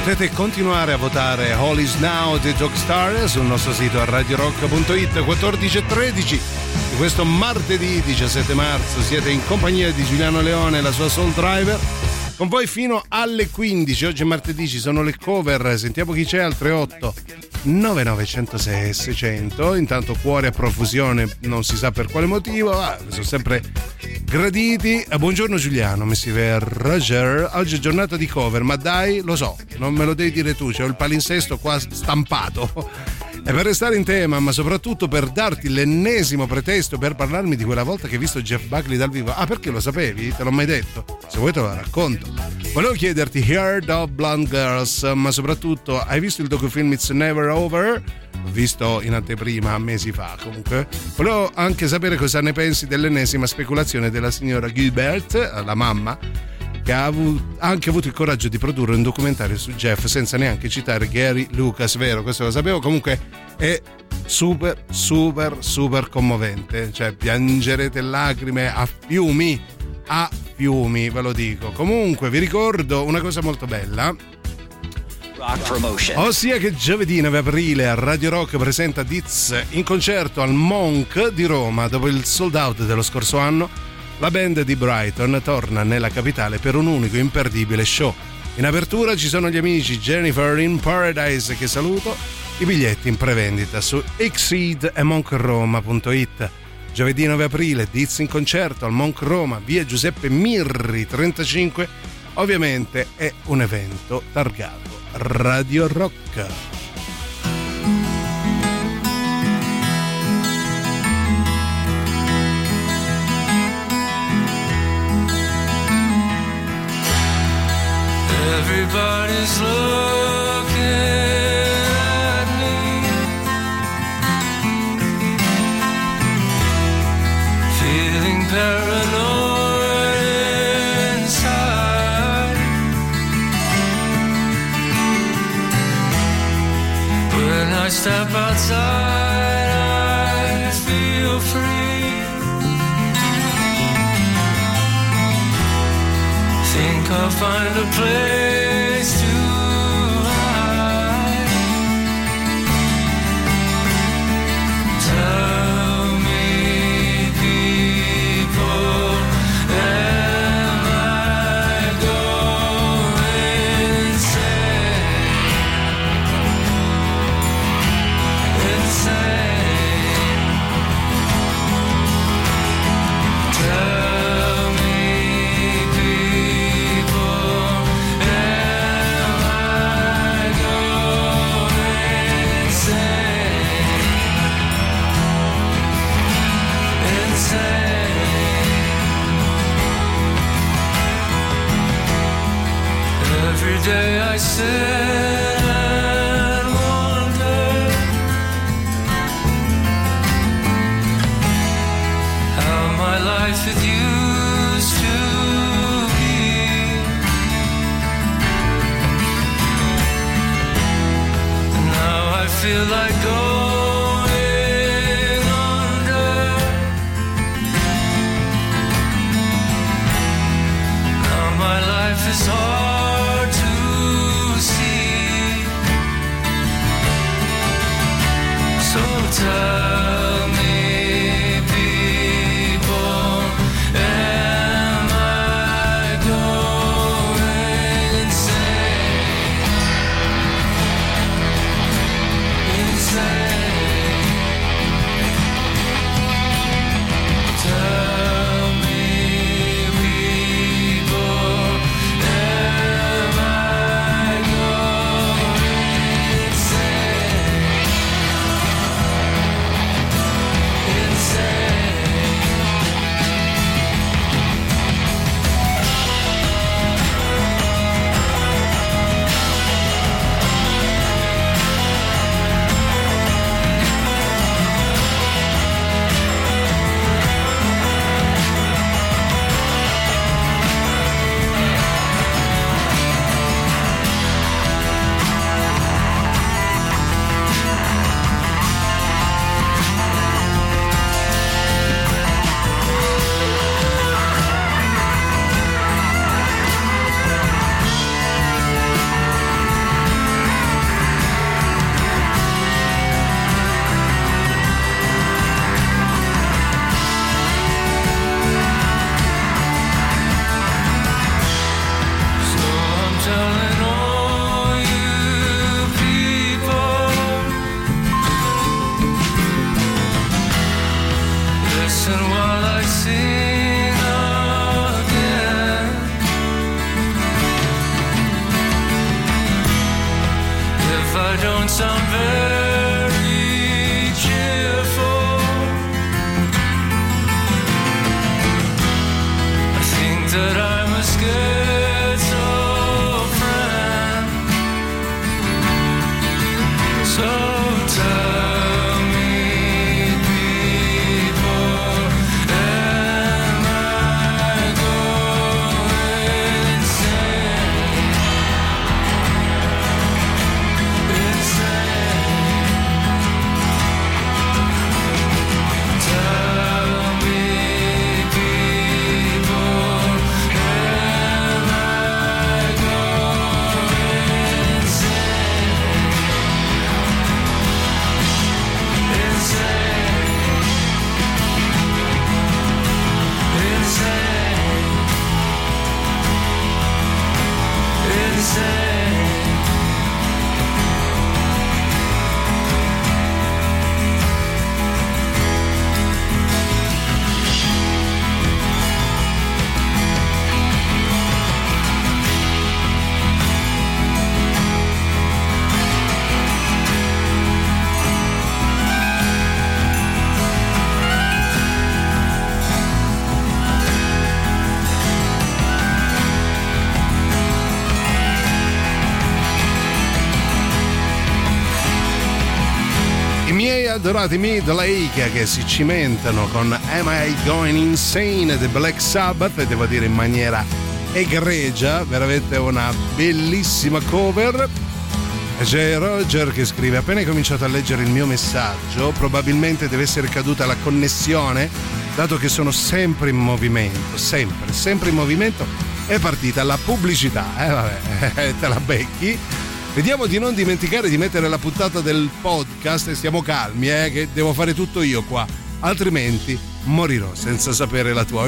Potete continuare a votare All Is Now di Jogstar sul nostro sito a radio rock punto it. Quattordici e tredici di questo martedì diciassette marzo siete in compagnia di Giuliano Leone e la sua Soul Driver, con voi fino alle quindici. Oggi è martedì, ci sono le cover, sentiamo chi c'è al tre otto nove nove zero sei seicento. Intanto cuore a profusione, non si sa per quale motivo, ah, sono sempre graditi. Buongiorno Giuliano, mi scrive Roger, oggi è giornata di cover, ma dai, lo so, non me lo devi dire tu, c'ho il palinsesto qua stampato. E per restare in tema, ma soprattutto per darti l'ennesimo pretesto per parlarmi di quella volta che hai visto Jeff Buckley dal vivo. Ah, perché lo sapevi? Te l'ho mai detto? Se vuoi te lo racconto. Volevo chiederti Heard of Blonde Girls, ma soprattutto hai visto il docufilm It's Never Over? L'ho visto in anteprima mesi fa comunque. Volevo anche sapere cosa ne pensi dell'ennesima speculazione della signora Gilbert, la mamma, che ha avuto, anche avuto il coraggio di produrre un documentario su Jeff senza neanche citare Gary Lucas, vero? Questo lo sapevo. Comunque è super super super commovente, cioè piangerete lacrime a fiumi, a fiumi, ve lo dico. Comunque vi ricordo una cosa molto bella, ossia che giovedì nove aprile a Radio Rock presenta Diz in concerto al Monk di Roma. Dopo il sold out dello scorso anno, la band di Brighton torna nella capitale per un unico imperdibile show. In apertura ci sono gli amici Jennifer in Paradise, che saluto. I biglietti in prevendita su exceed e monk roma punto it. Giovedì nove aprile, Diz in concerto al Monk Roma, via Giuseppe Mirri trentacinque. Ovviamente è un evento targato Radio Rock. Everybody's looking at me, feeling paranoid inside. When I step outside, I feel free. Think I'll find a place to hide. Tell me, people, am I going insane? Insane. Tell me, people, am I going insane? Insane. Every day I sit and wonder how my life it used to be. And now I feel like going under. Now my life is hard to see. So tell me, people, am I going insane? Insane. Tell me, people, am moments I'm very cheerful. I think that I'm a schizophrenic. So tell me, people, am I going insane? Insane. Tell me, people, am I going insane? Insane. Insane. Insane. I miei adorati Midlake che si cimentano con Am I Going Insane The Black Sabbath, e devo dire in maniera egregia, veramente una bellissima cover. C'è Roger che scrive: appena hai cominciato a leggere il mio messaggio probabilmente deve essere caduta la connessione, dato che sono sempre in movimento, sempre, sempre in movimento. È partita la pubblicità, eh vabbè, te la becchi. Vediamo di non dimenticare di mettere la puntata del podcast e stiamo calmi, eh, che devo fare tutto io qua, altrimenti morirò senza sapere la tua.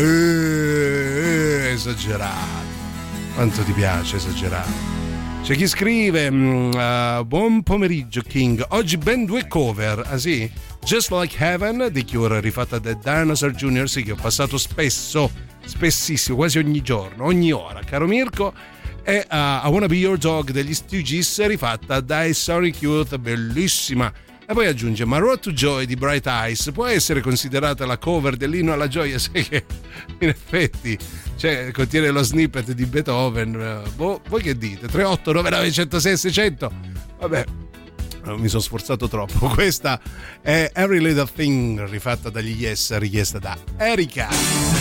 Eh, eh, esagerato. Quanto ti piace esagerare. C'è chi scrive: uh, buon pomeriggio King, oggi ben due cover. Ah sì? Just Like Heaven di Cure, rifatta da Dinosaur Junior, sì, che ho passato spesso, spessissimo, quasi ogni giorno, ogni ora, caro Mirko. E uh, I Wanna Be Your Dog degli Stooges, rifatta dai Sonic Youth, bellissima. E poi aggiunge: ma Road to Joy di Bright Eyes può essere considerata la cover dell'inno alla gioia? Sai che in effetti, cioè, contiene lo snippet di Beethoven. Boh, voi che dite? tre otto nove nove uno zero sei sei zero zero. Vabbè, mi sono sforzato troppo. Questa è Every Little Thing, rifatta dagli Yes, richiesta da Erika.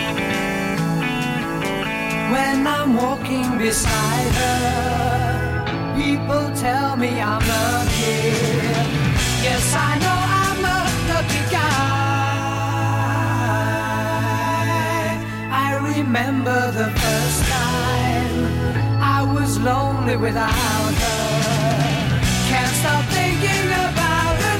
when I'm walking beside her. People tell me I'm lucky. Yes, I know I'm a lucky guy. I remember the first time I was lonely without her. Can't stop thinking about her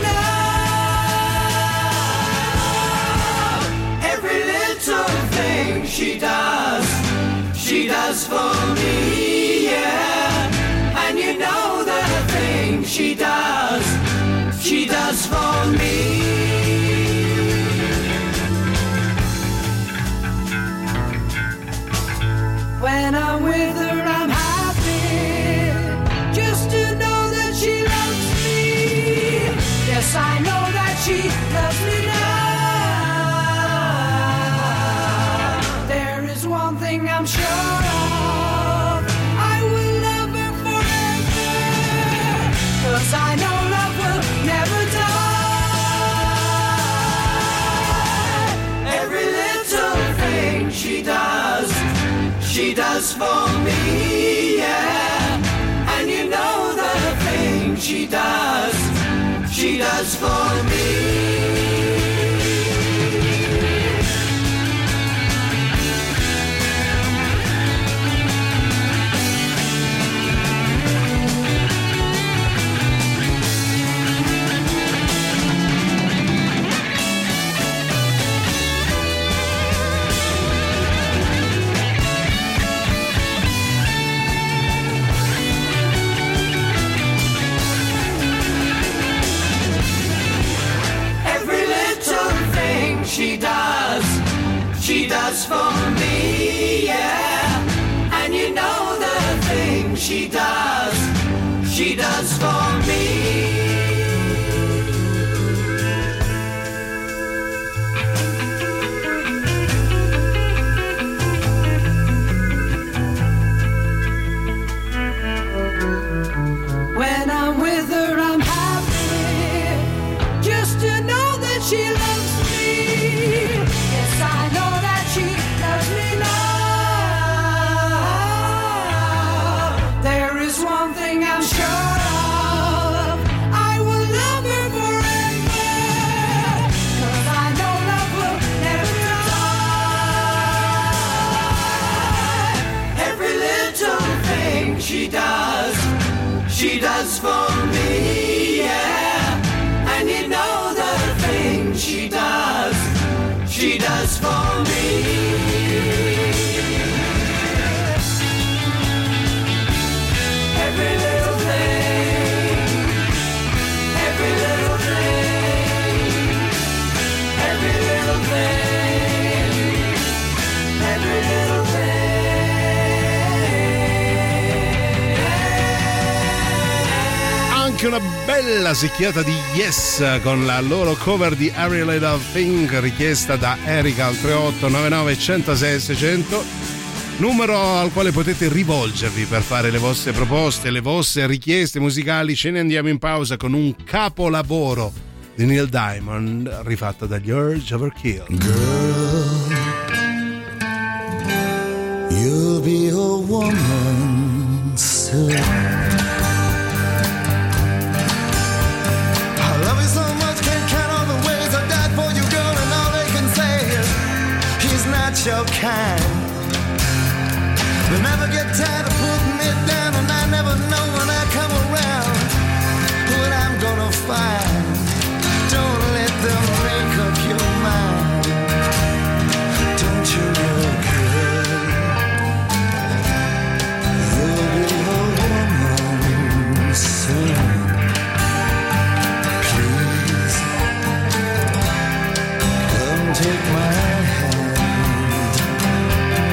now. Every little thing she does, she does for me, yeah. And you know the thing she does, she does for me. When I'm with her, I'm happy, just to know that she loves me. Yes, I know that she loves me now. There is one thing I'm sure of, I will love her forever, 'cause I know love will never die. Every little thing she does, she does for me, yeah. And you know the thing she does, she does for me. She does, she does for me, yeah. And you know the thing she does, she does for me. When I'm with her, I'm happy, just to know that she loves me. Yes, I know that she loves me now. There is one thing I'm sure of, I will love her forever, 'cause I know love will never die. Every little thing she does, she does for me, yeah. And you know the thing she does, she does for me. Every little thing, every little thing, every little thing, every little thing. Anche una bella secchiata di Yes con la loro cover di Every Little Thing richiesta da Erika al tre otto nove nove uno zero sei sei zero zero, numero al quale potete rivolgervi per fare le vostre proposte, le vostre richieste musicali. Ce ne andiamo in pausa con un capolavoro di Neil Diamond rifatto dagli Urge Overkill. Girl, you'll be a woman soon. Your kind. They never get tired of putting me down, and I never know when I come around what I'm gonna find. Don't let them make up your mind. Don't you know, girl, you'll be a woman soon. Please, come take my hand.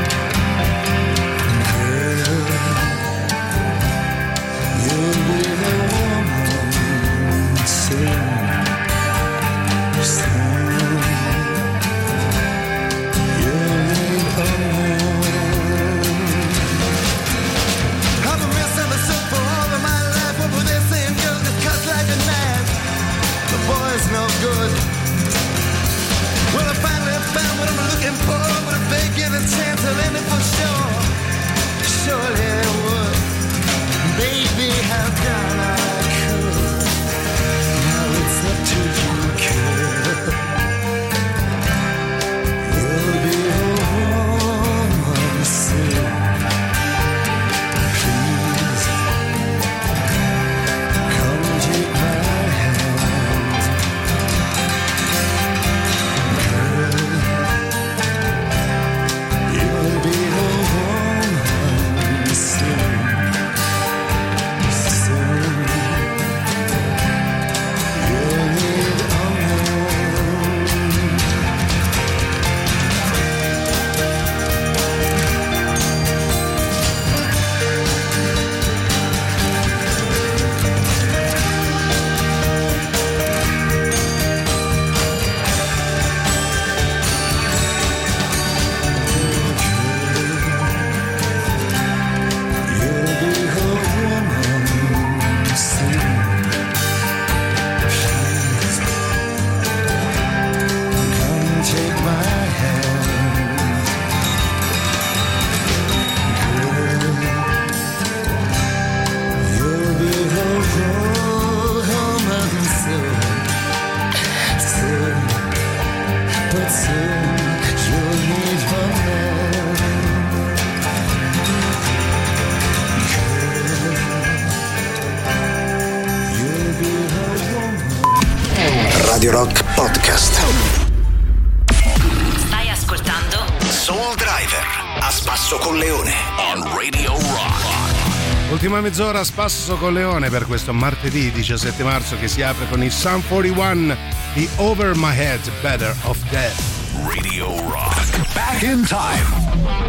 spasso con Leone on Radio Rock. Ultima mezz'ora a spasso con Leone per questo martedì diciassette marzo che si apre con il Sum quarantuno di Over My Head, Better of Death. Radio Rock. Back in time.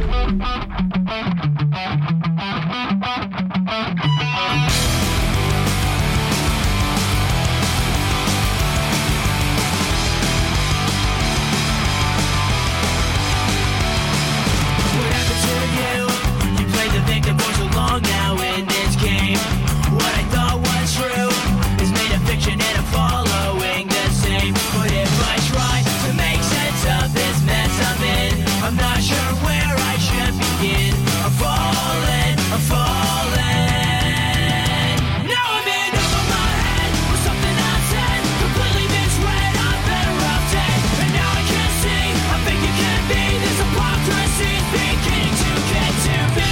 Now in this game, what I thought was true is made a fiction and I'm following the same. But if I try to make sense of this mess I'm in, I'm not sure where I should begin. I'm falling, I'm falling. Now I'm in over my head with something I said, completely misread. I'm better off dead, and now I can't see. I think it can be this hypocrisy is beginning to get to me.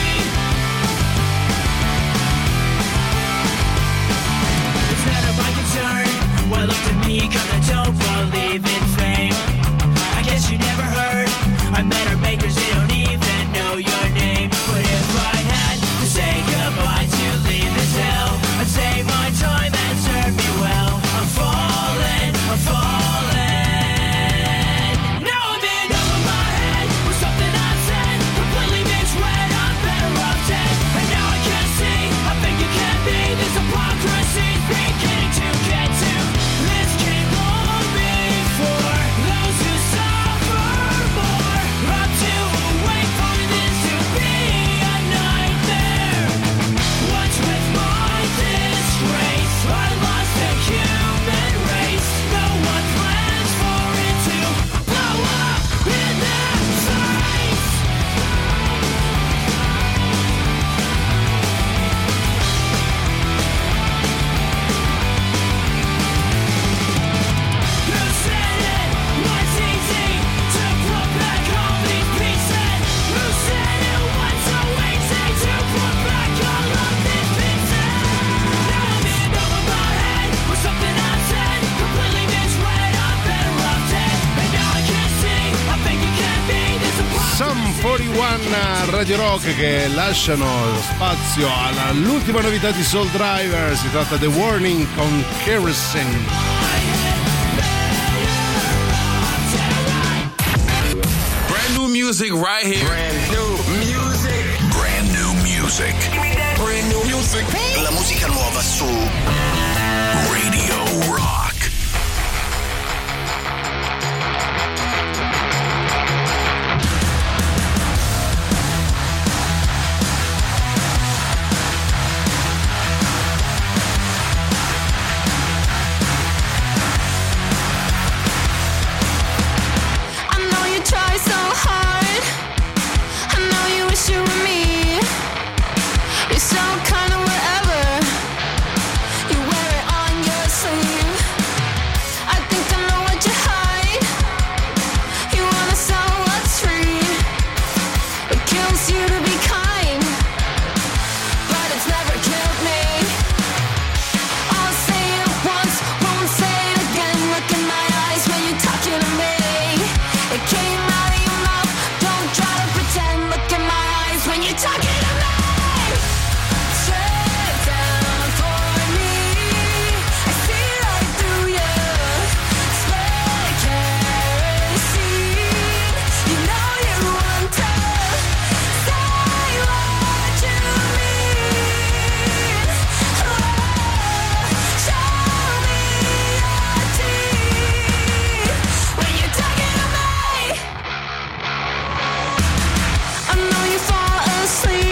Well, look to me, cause I don't believe in fame. I guess you never heard, I met our makers, they don't even know your name. But if I had to say goodbye to leave this hell, I'd save my time and serve me well. I'm falling, I'm falling. Now I'm in over my head with something I said, completely misread. I'm better off dead, and now I can't see. I think it can be this hypocrisy beginning to get to. This came on before those who suffer more. I'm too awake for this to be a nightmare. What's with my disgrace? I lost the human race. No one plans for it to blow up in their face. Who said it was easy to put back all these pieces? Who said it was so easy to put back all of these pieces? Now I'm in over my head with something I said, completely misread. I'm better off dead, and now I can't see. I think it can be this Sum quarantuno a Radio Rock che lasciano spazio all'ultima novità di Soul Driver. Si tratta di The Warning con Kerosene. Brand new music right here. Brand new music. Brand new music. Brand new music. La musica nuova su Radio Rock. I know you try so hard. I know you wish you were me. You're so kind of whatever. You wear it on your sleeve. I think I know what you hide. You wanna sell what's free. It kills you to be kind, but it's never killed me. I'll say it once, won't say it again. Look in my eyes when you're talking to me. It came out of your mouth, don't try to pretend. Look in my eyes when you're talking to me. Shut down for me. I see right through you. Spray kerosene. You know you want to say what you mean. Oh, show me your teeth when you're talking to me. I know you fall asleep.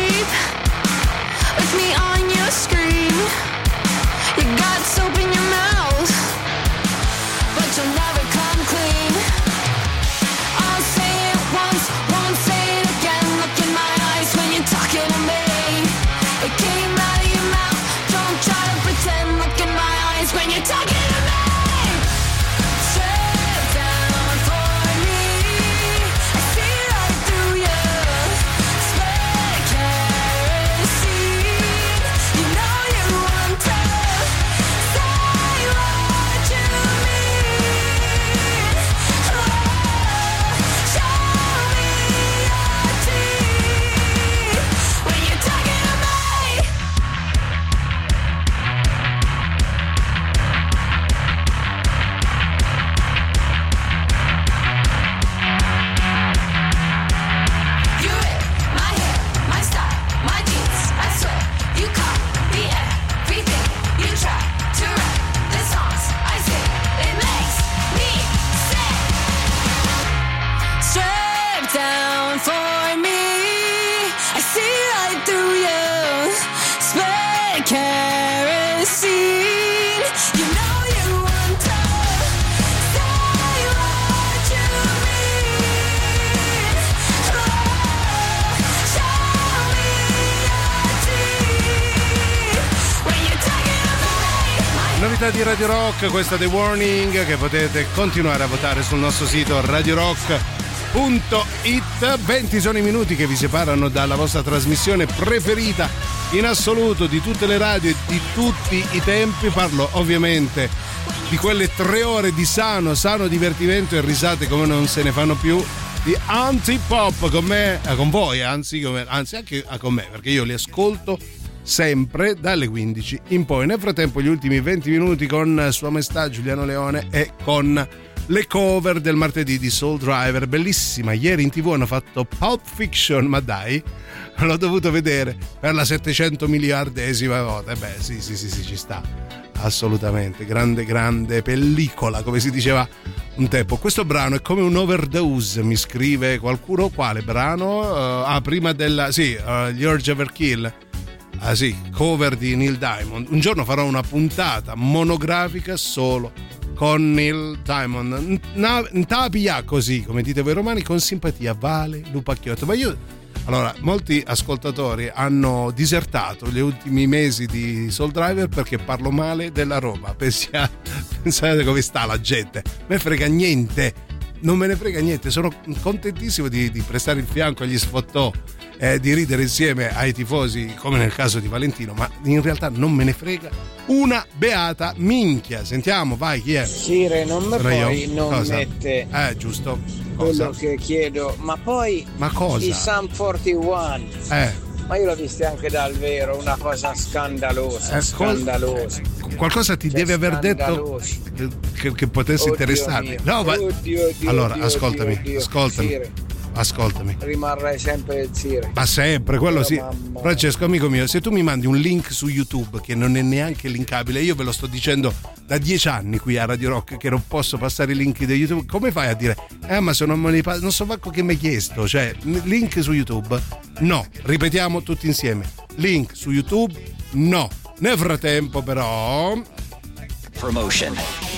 preferita di Radio Rock, questa The Warning, che potete continuare a votare sul nostro sito radio rock punto it. venti sono i minuti che vi separano dalla vostra trasmissione preferita in assoluto di tutte le radio e di tutti i tempi. Parlo ovviamente di quelle tre ore di sano, sano divertimento e risate come non se ne fanno più, di Antipop con me, eh, con voi, anzi, come, anzi anche con me, perché io li ascolto sempre dalle quindici in poi. Nel frattempo gli ultimi venti minuti con Sua Maestà Giuliano Leone e con le cover del martedì di Soul Driver. Bellissima, ieri in tv hanno fatto Pulp Fiction, ma dai, l'ho dovuto vedere per la settecento miliardesima volta. E beh, sì, sì, sì, sì, ci sta, assolutamente, grande, grande pellicola, come si diceva un tempo. Questo brano è come un overdose, mi scrive qualcuno. Quale brano? Uh, ah, prima della, sì, uh, gli Urge Overkill. Ah sì, cover di Neil Diamond. Un giorno farò una puntata monografica solo con Neil Diamond. Ntapia così, come dite voi romani, con simpatia, vale Lupacchiotto. Ma io, allora, molti ascoltatori hanno disertato gli ultimi mesi di Soul Driver perché parlo male della Roma. Pensiate, pensate come sta la gente. Me frega niente, non me ne frega niente. Sono contentissimo di, di prestare il fianco agli sfottò, eh, di ridere insieme ai tifosi, come nel caso di Valentino, ma in realtà non me ne frega una beata minchia. Sentiamo, vai, chi è? Sire, non mi puoi non cosa? mette Eh, giusto. quello Cosa? che chiedo, ma poi Ma cosa? i Sum quarantuno, Eh, ma io l'ho visto anche dal vero, una cosa scandalosa, Eh, col- scandalosa. qualcosa ti Cioè, deve aver detto scandalosi. che, che potesse Oddio interessarti. mio. No, ma Oddio, oddio, allora, oddio, ascoltami, oddio, oddio. ascoltami, Sire, ascoltami. rimarrai sempre il Sire. Ma sempre, quello sì. Mamma. Francesco, amico mio, se tu mi mandi un link su YouTube che non è neanche linkabile, io ve lo sto dicendo da dieci anni qui a Radio Rock che non posso passare i link di YouTube, come fai a dire eh ma se non me li passo, non so manco che mi hai chiesto, cioè link su YouTube no, ripetiamo tutti insieme, link su YouTube no. Nel frattempo però Promotion.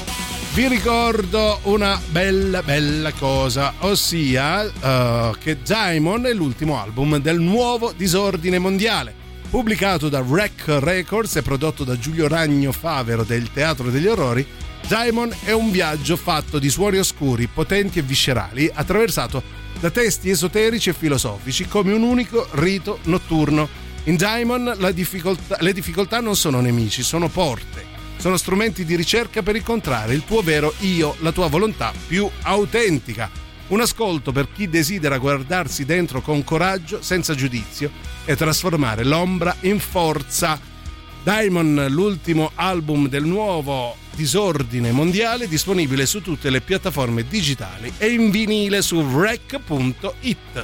vi ricordo una bella bella cosa, ossia uh, che Diamond è l'ultimo album del nuovo Disordine Mondiale, pubblicato da Rec Records e prodotto da Giulio Ragno Favero del Teatro degli Orrori. Diamond è un viaggio fatto di suoni oscuri, potenti e viscerali, attraversato da testi esoterici e filosofici come un unico rito notturno. In Diamond la difficoltà, le difficoltà non sono nemici, sono porte. Sono strumenti di ricerca per incontrare il tuo vero io, la tua volontà più autentica. Un ascolto per chi desidera guardarsi dentro con coraggio, senza giudizio, e trasformare l'ombra in forza. Diamond, l'ultimo album del nuovo Disordine Mondiale, disponibile su tutte le piattaforme digitali e in vinile su rec punto it.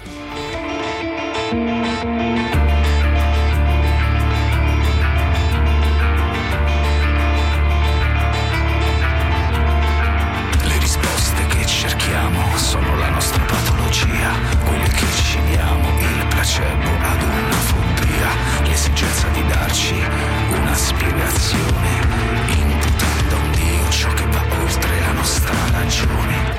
Sono la nostra patologia, quelli che ci diamo il placebo ad una fobia, l'esigenza di darci una spiegazione, imputando a un Dio ciò che va oltre la nostra ragione.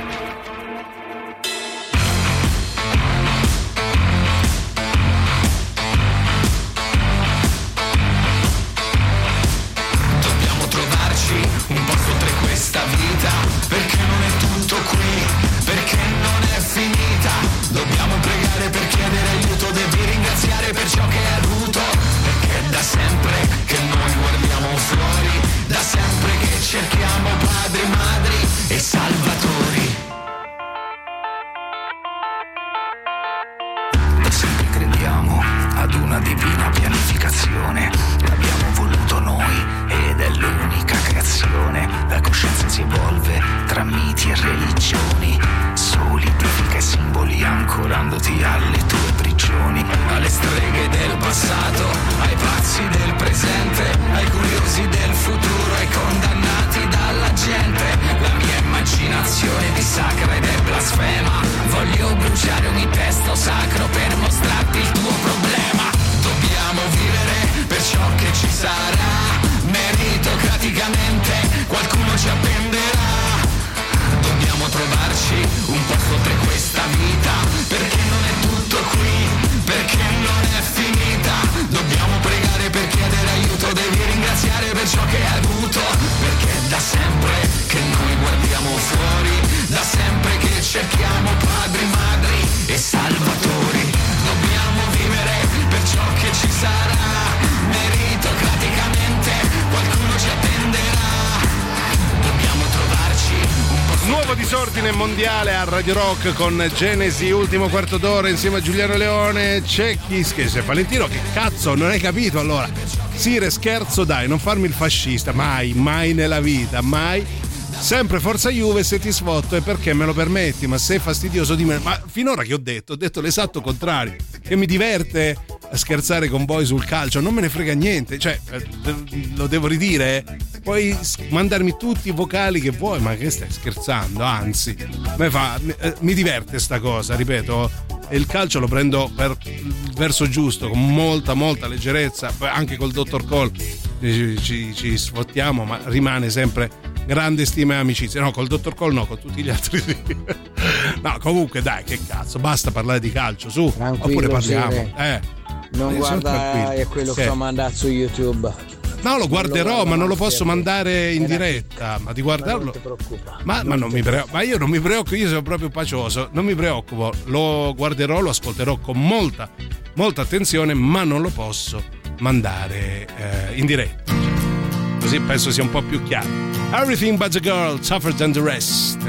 disordine mondiale a Radio Rock con Genesi, ultimo quarto d'ora insieme a Giuliano Leone. C'è chi scherza, Valentino, che cazzo, non hai capito allora? Sire, scherzo, dai, non farmi il fascista, mai, mai nella vita, mai. Sempre Forza Juve, se ti sfotto è perché me lo permetti, ma sei fastidioso di me. Ma finora che ho detto? Ho detto l'esatto contrario, che mi diverte scherzare con voi sul calcio, non me ne frega niente, cioè lo devo ridire, puoi mandarmi tutti i vocali che vuoi, ma che stai scherzando? Anzi, me fa, mi diverte sta cosa, ripeto, e il calcio lo prendo per il verso giusto, con molta molta leggerezza, anche col dottor Cole ci, ci, ci sfottiamo, ma rimane sempre grande stima e amicizia. No, col dottor Cole no, con tutti gli altri sì. No, comunque dai, che cazzo, basta parlare di calcio, su. Tranquillo, oppure parliamo Gire. eh. Non Eh, guarda è quello che Sì. ho mandato su YouTube. No, lo guarderò, guardo ma non lo mai, posso sì. mandare in Era- diretta. Ma di guardarlo. Non ti preoccupa. Ma, ma non mi preoccupo, ma io non mi preoccupo, io sono proprio pacioso, non mi preoccupo, lo guarderò, lo ascolterò con molta, molta attenzione, ma non lo posso mandare eh, in diretta. Così penso sia un po' più chiaro. Everything but the girl, tougher than the rest.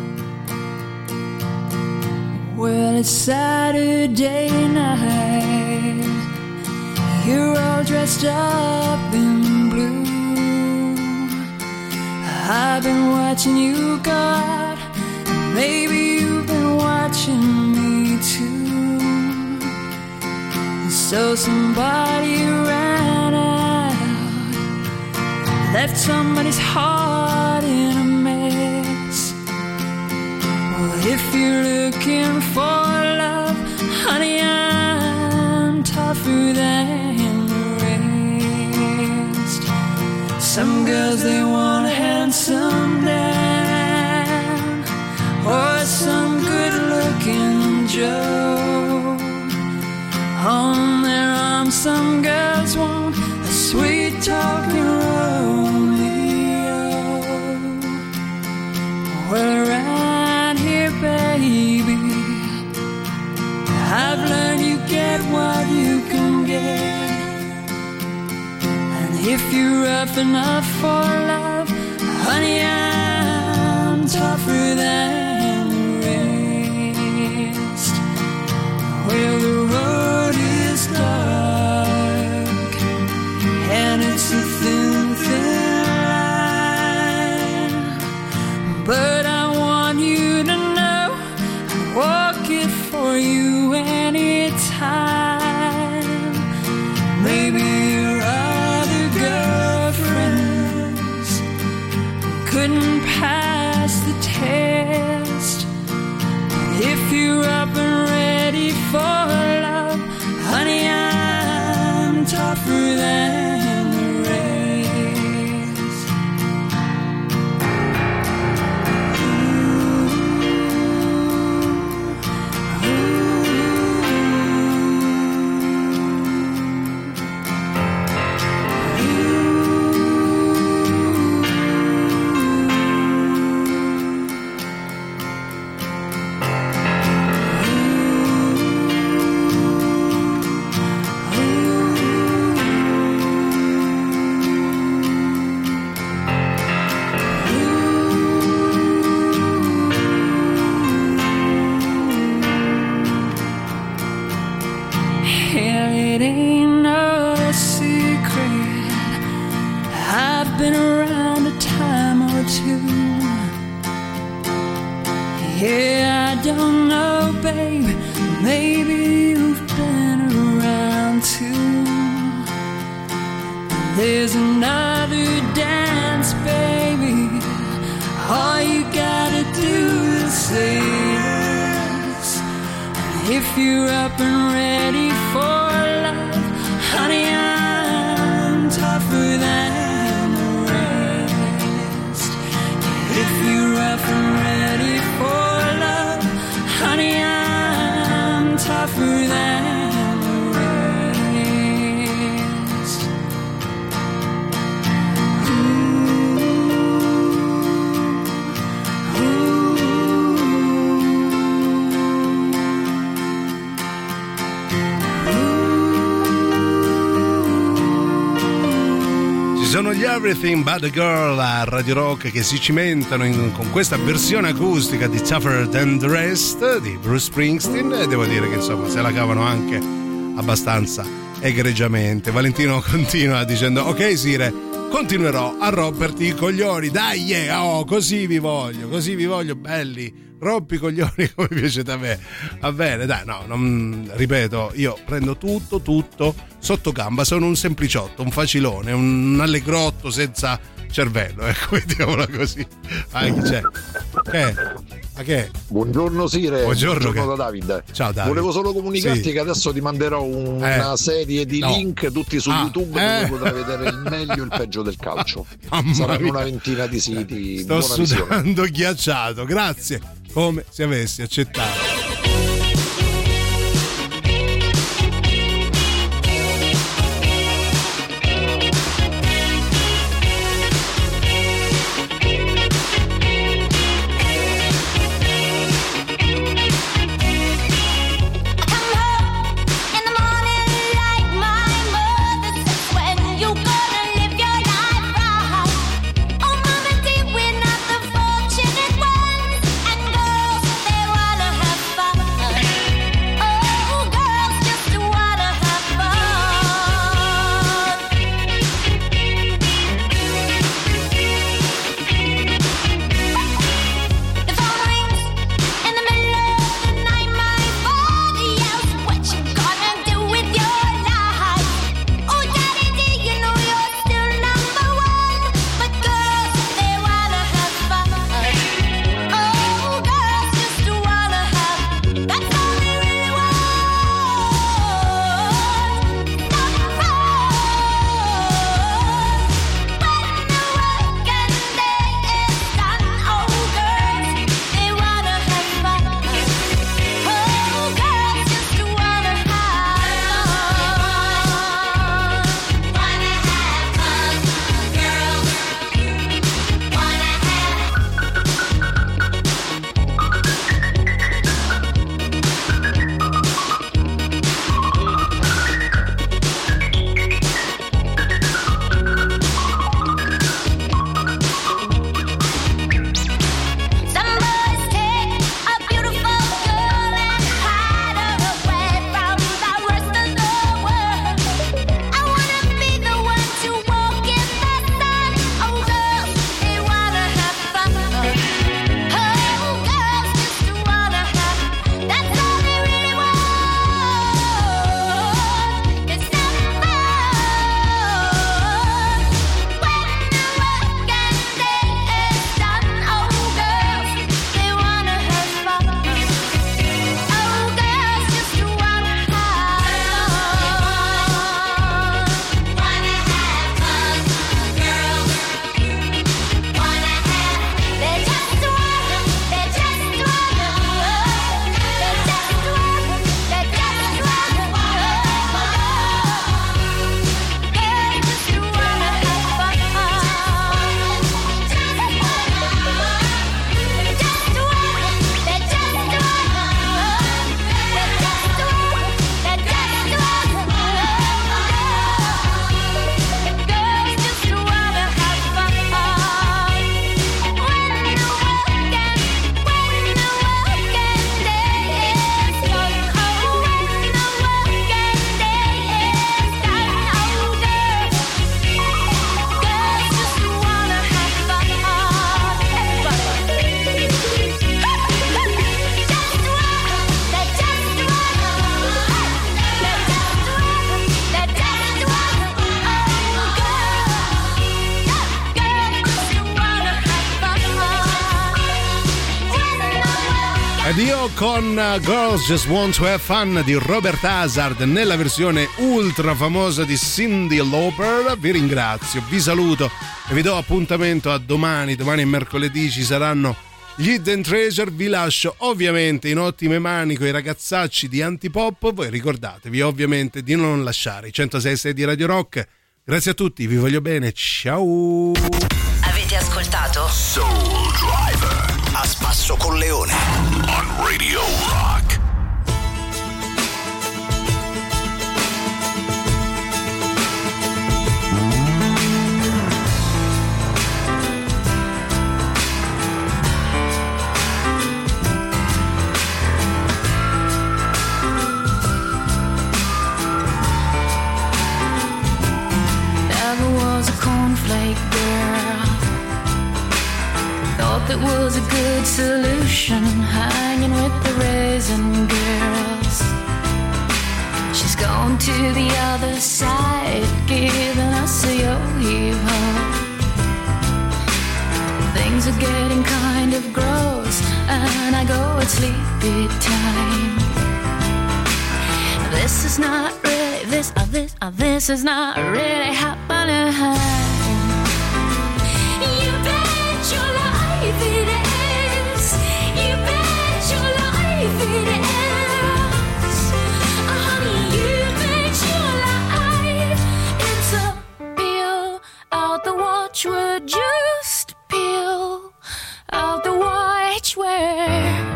Well, it's Saturday night. You're all dressed up in blue. I've been watching you go out. Maybe you've been watching me too. So somebody ran out, left somebody's heart in a mess. Well, if you're looking for love, honey, I'm tougher than the rest. Some girls, they want a handsome man, or some good-looking Joe. On their arms, some girls want a sweet-talking Romeo. Well, around here, baby, I've learned you get what you can get. And if you're rough enough for love, honey, I'm tougher than the rest. Well, the road is dark, and it's a thin, thin line, but I want you to know I'd walk it for you anytime. Maybe your other girlfriends couldn't pass the test. If you're up and ready for love, honey, I'm tougher than the rest. Yeah, it ain't no secret, I've been around a time or two. Yeah, I don't know, babe, maybe you've been around too. There's another dance, baby, all you gotta do is say yes. If you're up and ready for love, honey, I'm tougher than the rest. If you're up and ready for love, honey, I'm tougher than the rest. Ooh, ooh. Ooh. Sono gli Everything But a Girl a Radio Rock che si cimentano in, con questa versione acustica di Tougher Than the Rest di Bruce Springsteen, e devo dire che insomma se la cavano anche abbastanza egregiamente. Valentino continua dicendo: ok Sire, continuerò a romperti i coglioni, dai, yeah, oh, così vi voglio, così vi voglio, belli, rompi i coglioni come piacete a me. Va bene, dai, no, non, ripeto, io prendo tutto, tutto sotto gamba, sono un sempliciotto, un facilone, un allegrotto senza cervello, ecco, mettiamola così. Ah, chi c'è? Che? Ma che? Buongiorno Sire. Buongiorno, Buongiorno che... da Davide. Ciao Davide. Volevo solo comunicarti sì. che adesso ti manderò una eh. serie di no. link tutti su ah, YouTube eh. dove potrai vedere il meglio e il peggio del calcio. Mamma Saranno mia. una ventina di siti. Sto Buona visione. sudando ghiacciato, grazie, come se avessi accettato. Ed io con Girls Just Want to Have Fun di Robert Hazard nella versione ultra famosa di Cyndi Lauper vi ringrazio, vi saluto e vi do appuntamento a domani. Domani è mercoledì, ci saranno gli Hidden Treasure. Vi lascio ovviamente in ottime mani coi ragazzacci di Antipop. Voi ricordatevi ovviamente di non lasciare i centosei e sei di Radio Rock. Grazie a tutti, vi voglio bene, ciao. Avete ascoltato Soul Driver a spasso con Leone on Radio Rock. cornflake girl. Thought that was a good solution, hanging with the raisin girls. She's gone to the other side, giving us a yo-yo. Things are getting kind of gross, and I go at sleepy time. This is not really, this, uh, this, uh, this is not really happening. You bet your life it is. You bet your life it is. Honey, you bet your life it's a peel out the watchword. Just peel out the watchword.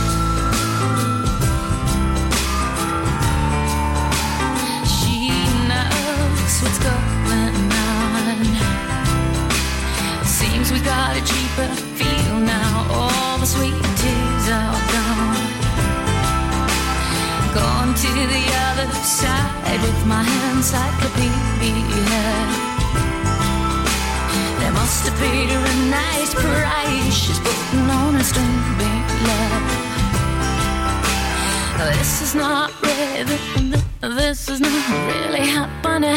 What's going on? Seems we got a cheaper feel now. All the sweet teas are gone. Gone to the other side with my encyclopedia. They must have paid her a nice price. She's putting on a string love. This is not really, this is not really happening.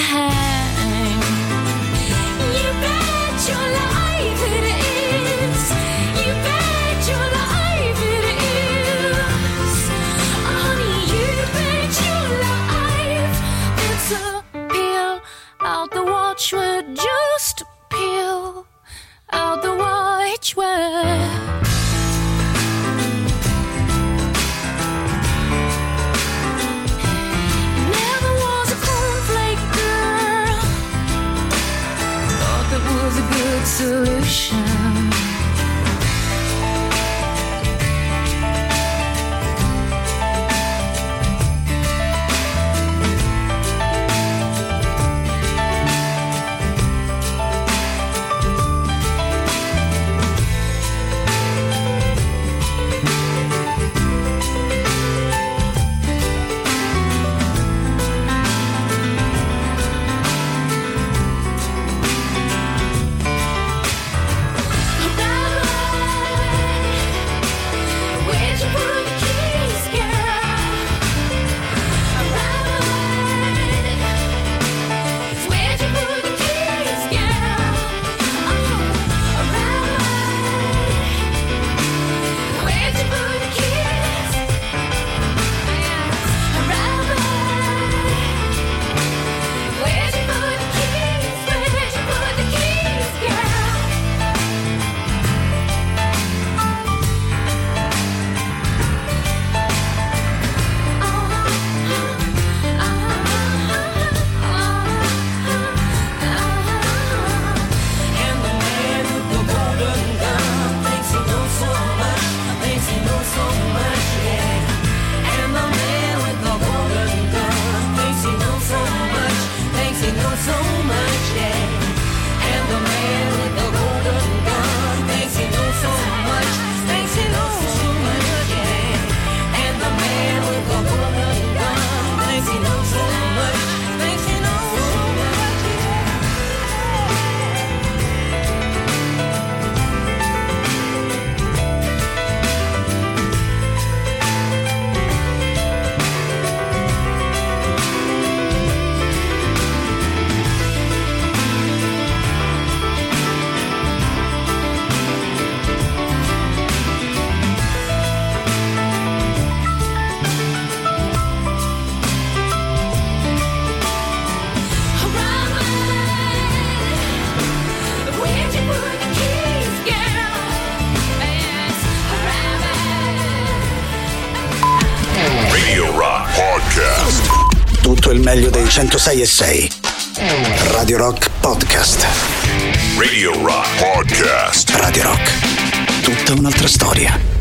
You bet your life it is. You bet your life it is. Honey, you bet your life it's a peel out the watchword. Just peel out the watchword. Was a good solution. Tutto il meglio dei centosei e sei. Radio Rock Podcast. Radio Rock Podcast. Radio Rock. Tutta un'altra storia.